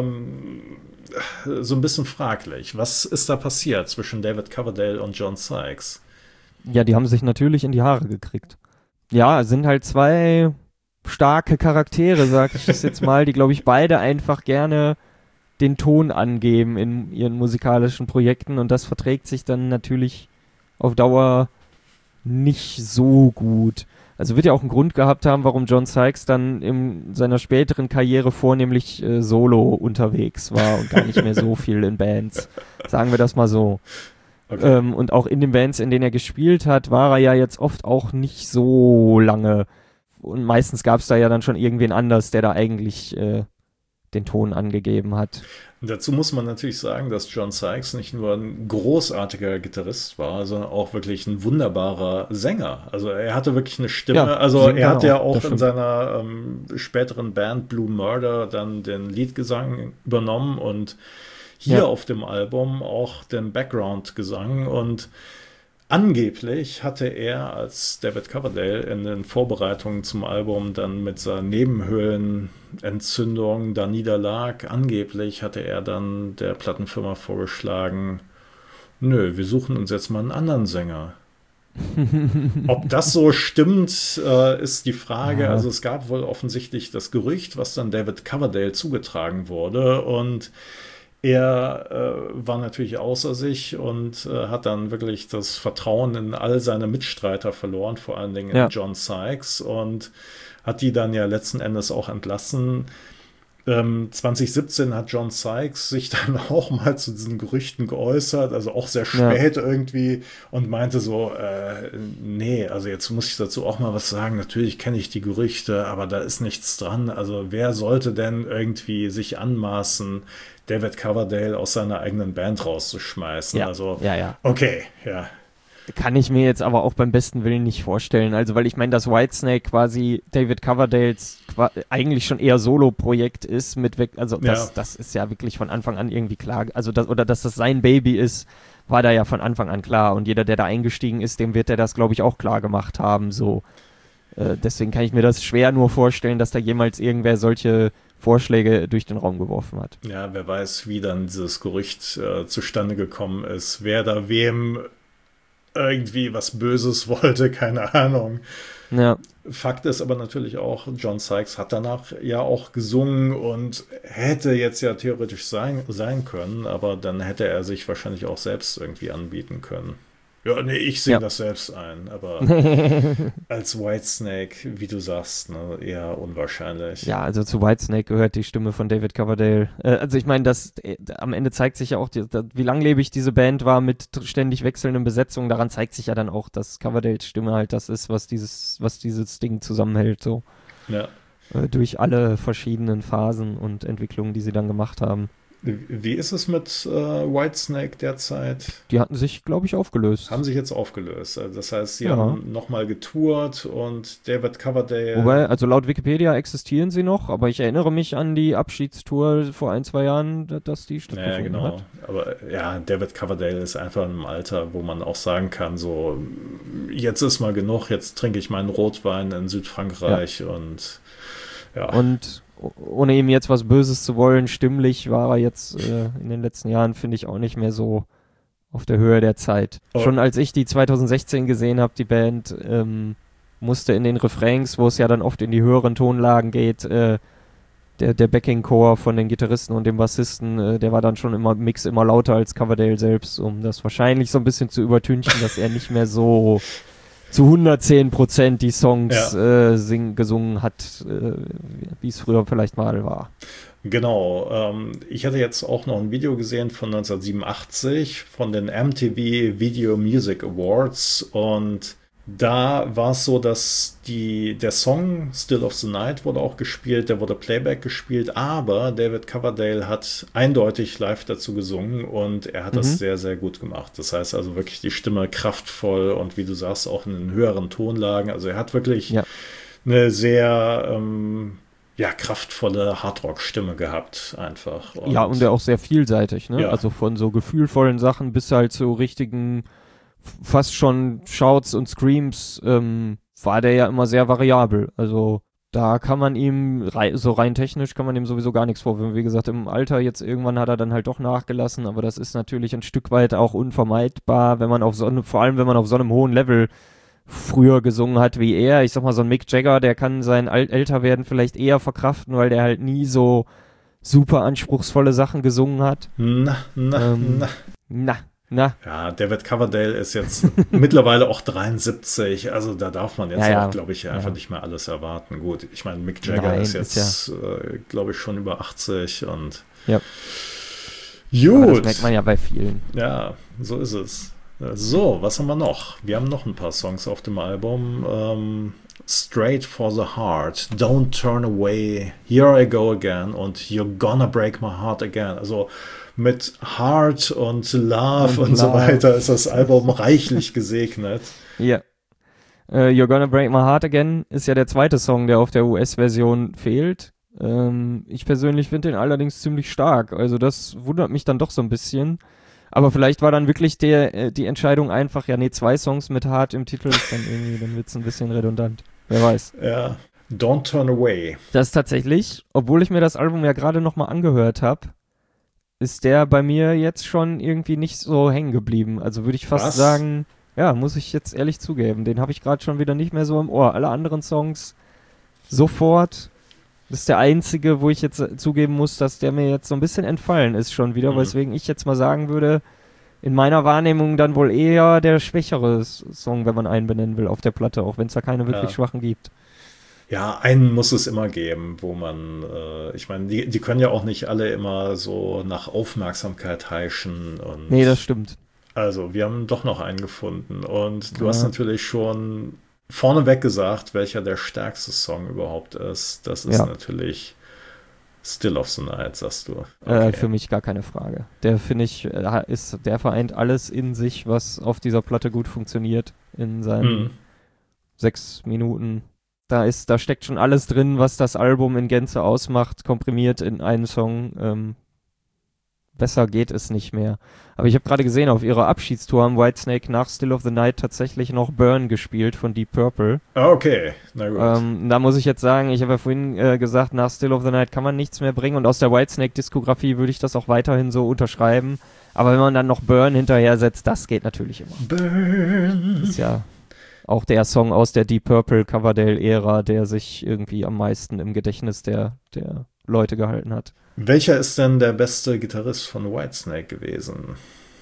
so ein bisschen fraglich. Was ist da passiert zwischen David Coverdale und John Sykes? Ja, die haben sich natürlich in die Haare gekriegt. Ja, sind halt 2 starke Charaktere, sag ich es jetzt mal, die, glaube ich, beide einfach gerne den Ton angeben in ihren musikalischen Projekten und das verträgt sich dann natürlich auf Dauer nicht so gut. Also wird ja auch einen Grund gehabt haben, warum John Sykes dann in seiner späteren Karriere vornehmlich solo unterwegs war und gar nicht mehr so viel in Bands. Sagen wir das mal so. Okay. Und auch in den Bands, in denen er gespielt hat, war er ja jetzt oft auch nicht so lange. Und meistens gab es da ja dann schon irgendwen anders, der da eigentlich den Ton angegeben hat. Dazu muss man natürlich sagen, dass John Sykes nicht nur ein großartiger Gitarrist war, sondern auch wirklich ein wunderbarer Sänger. Also er hatte wirklich eine Stimme. Ja, also er hat ja auch in seiner späteren Band Blue Murder dann den Leadgesang übernommen und hier auf dem Album auch den Background-Gesang. Und angeblich hatte er als David Coverdale in den Vorbereitungen zum Album dann mit seiner Nebenhöhlenentzündung da niederlag. Angeblich hatte er dann der Plattenfirma vorgeschlagen, nö, wir suchen uns jetzt mal einen anderen Sänger. Ob das so stimmt, ist die Frage. Also es gab wohl offensichtlich das Gerücht, was dann David Coverdale zugetragen wurde und Er war natürlich außer sich und hat dann wirklich das Vertrauen in all seine Mitstreiter verloren, vor allen Dingen in John Sykes, und hat die dann ja letzten Endes auch entlassen. 2017 hat John Sykes sich dann auch mal zu diesen Gerüchten geäußert, also auch sehr spät irgendwie, und meinte so, nee, also jetzt muss ich dazu auch mal was sagen, natürlich kenne ich die Gerüchte, aber da ist nichts dran, also wer sollte denn irgendwie sich anmaßen, David Coverdale aus seiner eigenen Band rauszuschmeißen? Ja, also, ja. Okay, ja. Kann ich mir jetzt aber auch beim besten Willen nicht vorstellen. Also, weil ich meine, dass Whitesnake quasi David Coverdales eigentlich schon eher Solo-Projekt ist, das ist ja wirklich von Anfang an irgendwie klar. Also, dass das sein Baby ist, war da ja von Anfang an klar. Und jeder, der da eingestiegen ist, dem wird er das, glaube ich, auch klar gemacht haben. So. Deswegen kann ich mir das schwer nur vorstellen, dass da jemals irgendwer solche Vorschläge durch den Raum geworfen hat. Ja, wer weiß, wie dann dieses Gerücht zustande gekommen ist. Wer da wem irgendwie was Böses wollte, keine Ahnung. Ja. Fakt ist aber natürlich auch, John Sykes hat danach ja auch gesungen und hätte jetzt ja theoretisch sein können, aber dann hätte er sich wahrscheinlich auch selbst irgendwie anbieten können. Ja, nee, ich singe das selbst ein, aber als Whitesnake, wie du sagst, ne, eher unwahrscheinlich. Ja, also zu Whitesnake gehört die Stimme von David Coverdale. Also ich meine, am Ende zeigt sich ja auch, wie langlebig diese Band war mit ständig wechselnden Besetzungen. Daran zeigt sich ja dann auch, dass Coverdales Stimme halt das ist, was dieses Ding zusammenhält, so. Ja. Durch alle verschiedenen Phasen und Entwicklungen, die sie dann gemacht haben. Wie ist es mit Whitesnake derzeit? Die hatten sich, glaube ich, aufgelöst. Haben sich jetzt aufgelöst. Also das heißt, sie haben nochmal getourt und David Coverdale... Wobei, also laut Wikipedia existieren sie noch, aber ich erinnere mich an die Abschiedstour vor 1-2 Jahren, dass die stattgefunden hat. Aber ja, David Coverdale ist einfach in einem Alter, wo man auch sagen kann, so, jetzt ist mal genug, jetzt trinke ich meinen Rotwein in Südfrankreich und ja. Und ohne ihm jetzt was Böses zu wollen, stimmlich war er jetzt in den letzten Jahren, finde ich, auch nicht mehr so auf der Höhe der Zeit. Schon als ich die 2016 gesehen habe, die Band, musste in den Refrains, wo es ja dann oft in die höheren Tonlagen geht, der Backing-Chor von den Gitarristen und dem Bassisten, der war dann schon immer immer lauter als Coverdale selbst, um das wahrscheinlich so ein bisschen zu übertünchen, dass er nicht mehr so zu 110% die Songs gesungen hat, wie es früher vielleicht mal war. Genau. Ich hatte jetzt auch noch ein Video gesehen von 1987 von den MTV Video Music Awards, und da war es so, dass der Song Still of the Night wurde auch gespielt, der wurde Playback gespielt, aber David Coverdale hat eindeutig live dazu gesungen und er hat das sehr, sehr gut gemacht. Das heißt also wirklich die Stimme kraftvoll und wie du sagst, auch in den höheren Tonlagen. Also er hat wirklich eine sehr kraftvolle Hardrock-Stimme gehabt einfach. Und und er auch sehr vielseitig, ne? Ja. Also von so gefühlvollen Sachen bis halt zu richtigen fast schon Shouts und Screams war der ja immer sehr variabel. Also da kann man ihm, so rein technisch kann man ihm sowieso gar nichts vorwürfen. Wie gesagt, im Alter jetzt irgendwann hat er dann halt doch nachgelassen, aber das ist natürlich ein Stück weit auch unvermeidbar, wenn man vor allem wenn man auf so einem hohen Level früher gesungen hat wie er. Ich sag mal, so ein Mick Jagger, der kann sein Älterwerden vielleicht eher verkraften, weil der halt nie so super anspruchsvolle Sachen gesungen hat. Ja, David Coverdale ist jetzt mittlerweile auch 73, also da darf man jetzt auch, glaube ich, einfach nicht mehr alles erwarten. Gut, ich meine, Mick Jagger ist jetzt, glaube ich, schon über 80 und gut. Aber das merkt man ja bei vielen. Ja, so ist es. So, was haben wir noch? Wir haben noch ein paar Songs auf dem Album. Straight for the Heart, Don't Turn Away, Here I Go Again und You're Gonna Break My Heart Again. Also mit Heart und Love und so weiter ist das Album reichlich gesegnet. Ja. You're Gonna Break My Heart Again ist ja der zweite Song, der auf der US-Version fehlt. Ich persönlich finde den allerdings ziemlich stark. Also das wundert mich dann doch so ein bisschen. Aber vielleicht war dann wirklich die Entscheidung einfach, 2 Songs mit Heart im Titel, dann wird es ein bisschen redundant. Wer weiß. Ja, Don't Turn Away. Das ist tatsächlich, obwohl ich mir das Album ja gerade nochmal angehört habe, ist der bei mir jetzt schon irgendwie nicht so hängen geblieben. Also würde ich fast sagen, muss ich jetzt ehrlich zugeben, den habe ich gerade schon wieder nicht mehr so im Ohr. Alle anderen Songs sofort Das ist der einzige, wo ich jetzt zugeben muss, dass der mir jetzt so ein bisschen entfallen ist schon wieder, weswegen ich jetzt mal sagen würde, in meiner Wahrnehmung dann wohl eher der schwächere Song, wenn man einen benennen will, auf der Platte, auch wenn es da keine wirklich schwachen gibt. Ja, einen muss es immer geben, wo man, ich meine, die können ja auch nicht alle immer so nach Aufmerksamkeit heischen. Und Nee, das stimmt. also, wir haben doch noch einen gefunden. Und du hast natürlich schon vorneweg gesagt, welcher der stärkste Song überhaupt ist. Das ist natürlich Still of the Night, sagst du. Okay. Für mich gar keine Frage. Der, finde ich, der vereint alles in sich, was auf dieser Platte gut funktioniert, in seinen 6 Minuten. Da steckt schon alles drin, was das Album in Gänze ausmacht, komprimiert in einen Song. Besser geht es nicht mehr. Aber ich habe gerade gesehen, auf ihrer Abschiedstour haben Whitesnake nach Still of the Night tatsächlich noch Burn gespielt von Deep Purple. Okay, na gut. Da muss ich jetzt sagen, ich habe ja vorhin gesagt, nach Still of the Night kann man nichts mehr bringen und aus der Whitesnake-Diskografie würde ich das auch weiterhin so unterschreiben. Aber wenn man dann noch Burn hinterher setzt, das geht natürlich immer. Burn! Das ist ja auch der Song aus der Deep Purple Coverdale-Ära, der sich irgendwie am meisten im Gedächtnis der Leute gehalten hat. Welcher ist denn der beste Gitarrist von Whitesnake gewesen?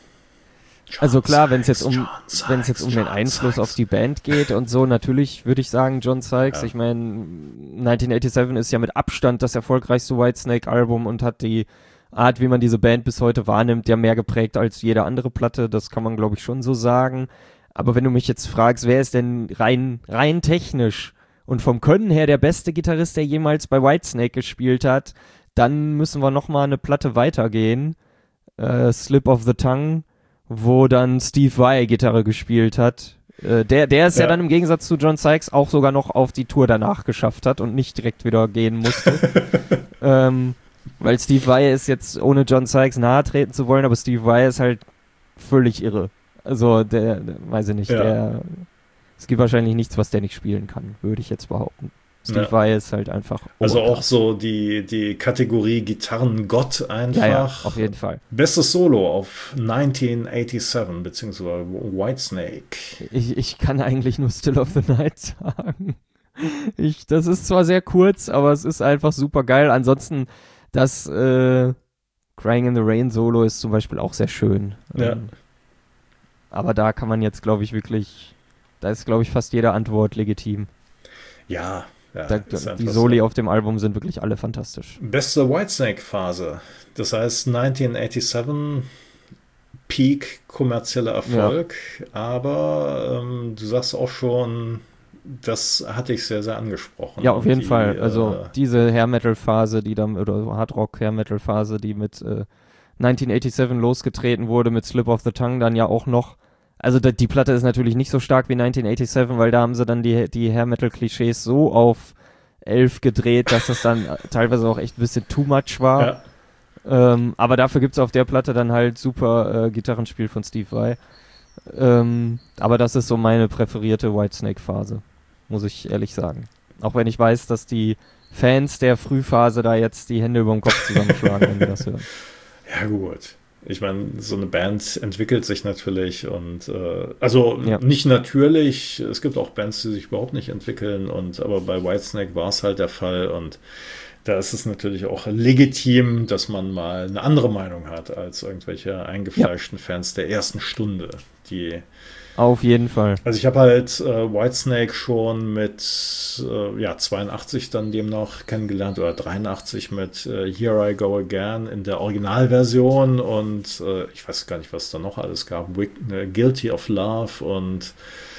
Also klar, wenn es jetzt um den Einfluss auf die Band geht und so, natürlich würde ich sagen John Sykes. Ja. Ich meine, 1987 ist ja mit Abstand das erfolgreichste Whitesnake-Album und hat die Art, wie man diese Band bis heute wahrnimmt, ja mehr geprägt als jede andere Platte. Das kann man, glaube ich, schon so sagen. Aber wenn du mich jetzt fragst, wer ist denn rein technisch und vom Können her der beste Gitarrist, der jemals bei Whitesnake gespielt hat, dann müssen wir nochmal eine Platte weitergehen. Slip of the Tongue, wo dann Steve Vai Gitarre gespielt hat. Der es ja dann im Gegensatz zu John Sykes auch sogar noch auf die Tour danach geschafft hat und nicht direkt wieder gehen musste. Weil Steve Vai ist jetzt, ohne John Sykes nahe treten zu wollen, aber Steve Vai ist halt völlig irre. Also der weiß ich nicht, es gibt wahrscheinlich nichts, was der nicht spielen kann, würde ich jetzt behaupten. Steve Vai ist halt einfach also auch so die Kategorie Gitarrengott einfach. Ja, auf jeden Fall. Bestes Solo auf 1987, beziehungsweise Whitesnake. Ich kann eigentlich nur Still of the Night sagen. Das ist zwar sehr kurz, aber es ist einfach super geil. Ansonsten das Crying in the Rain Solo ist zum Beispiel auch sehr schön. Ja. Aber da kann man jetzt, glaube ich, wirklich, da ist, glaube ich, fast jede Antwort legitim. Ja. Die Soli auf dem Album sind wirklich alle fantastisch. Beste Whitesnake-Phase. Das heißt 1987 Peak kommerzieller Erfolg. Aber du sagst auch schon, das hatte ich sehr, sehr angesprochen. Ja, auf jeden Fall. Also diese Hair-Metal-Phase, oder Hardrock-Hair-Metal-Phase, die mit 1987 losgetreten wurde, mit Slip of the Tongue dann ja auch noch. Also die Platte ist natürlich nicht so stark wie 1987, weil da haben sie dann die Hair-Metal-Klischees so auf 11 gedreht, dass das dann teilweise auch echt ein bisschen too much war. Ja. Aber dafür gibt es auf der Platte dann halt super Gitarrenspiel von Steve Vai. Aber das ist so meine präferierte Whitesnake-Phase, muss ich ehrlich sagen. Auch wenn ich weiß, dass die Fans der Frühphase da jetzt die Hände über dem Kopf zusammenschlagen, wenn die das hören. Ja, gut. Ich meine, so eine Band entwickelt sich natürlich und nicht natürlich, es gibt auch Bands, die sich überhaupt nicht entwickeln, aber bei Whitesnake war es halt der Fall und da ist es natürlich auch legitim, dass man mal eine andere Meinung hat als irgendwelche eingefleischten Fans der ersten Stunde, die auf jeden Fall. Also ich habe halt Whitesnake schon mit 82 dann demnach kennengelernt oder 83 mit Here I Go Again in der Originalversion und ich weiß gar nicht, was es da noch alles gab. Guilty of Love und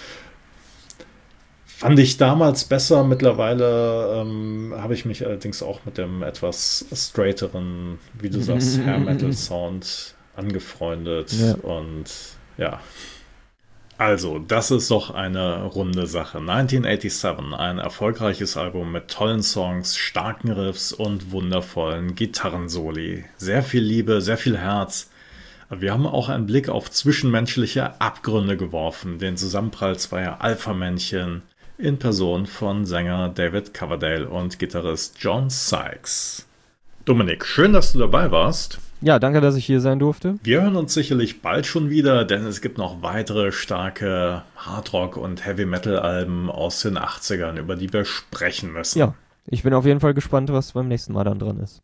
fand ich damals besser. Mittlerweile habe ich mich allerdings auch mit dem etwas straighteren, wie du sagst, Hair Metal Sound angefreundet und ja. Also, das ist doch eine runde Sache. 1987, ein erfolgreiches Album mit tollen Songs, starken Riffs und wundervollen Gitarrensoli. Sehr viel Liebe, sehr viel Herz. Wir haben auch einen Blick auf zwischenmenschliche Abgründe geworfen, den Zusammenprall zweier Alpha-Männchen in Person von Sänger David Coverdale und Gitarrist John Sykes. Dominik, schön, dass du dabei warst. Ja, danke, dass ich hier sein durfte. Wir hören uns sicherlich bald schon wieder, denn es gibt noch weitere starke Hardrock- und Heavy-Metal-Alben aus den 80ern, über die wir sprechen müssen. Ja, Ich bin auf jeden Fall gespannt, was beim nächsten Mal dann dran ist.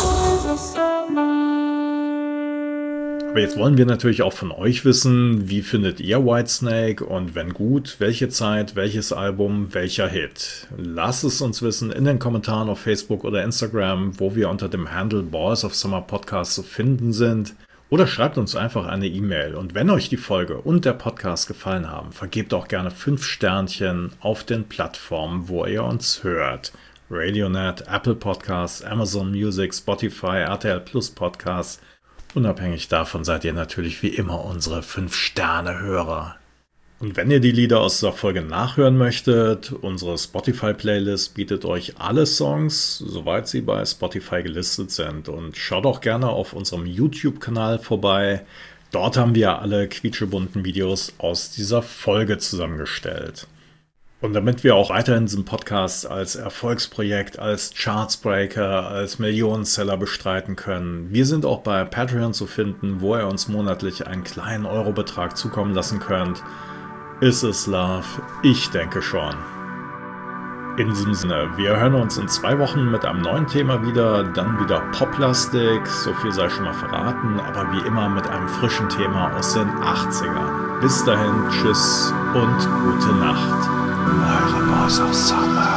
Aber jetzt wollen wir natürlich auch von euch wissen, wie findet ihr Whitesnake und wenn gut, welche Zeit, welches Album, welcher Hit? Lasst es uns wissen in den Kommentaren auf Facebook oder Instagram, wo wir unter dem Handle Boys of Summer Podcast zu finden sind. Oder schreibt uns einfach eine E-Mail. Und wenn euch die Folge und der Podcast gefallen haben, vergebt auch gerne 5 Sternchen auf den Plattformen, wo ihr uns hört. Radionet, Apple Podcasts, Amazon Music, Spotify, RTL Plus Podcasts. Unabhängig davon seid ihr natürlich wie immer unsere 5-Sterne-Hörer. Und wenn ihr die Lieder aus dieser Folge nachhören möchtet, unsere Spotify-Playlist bietet euch alle Songs, soweit sie bei Spotify gelistet sind. Und schaut auch gerne auf unserem YouTube-Kanal vorbei. Dort haben wir alle quietschebunten Videos aus dieser Folge zusammengestellt. Und damit wir auch weiterhin diesen Podcast als Erfolgsprojekt, als Chartsbreaker, als Millionenseller bestreiten können, wir sind auch bei Patreon zu finden, wo ihr uns monatlich einen kleinen Eurobetrag zukommen lassen könnt. Ist es Love? Ich denke schon. In diesem Sinne, wir hören uns in 2 Wochen mit einem neuen Thema wieder, dann wieder Poplastik, so viel sei schon mal verraten, aber wie immer mit einem frischen Thema aus den 80ern. Bis dahin, tschüss und gute Nacht. Eure Boys of Summer.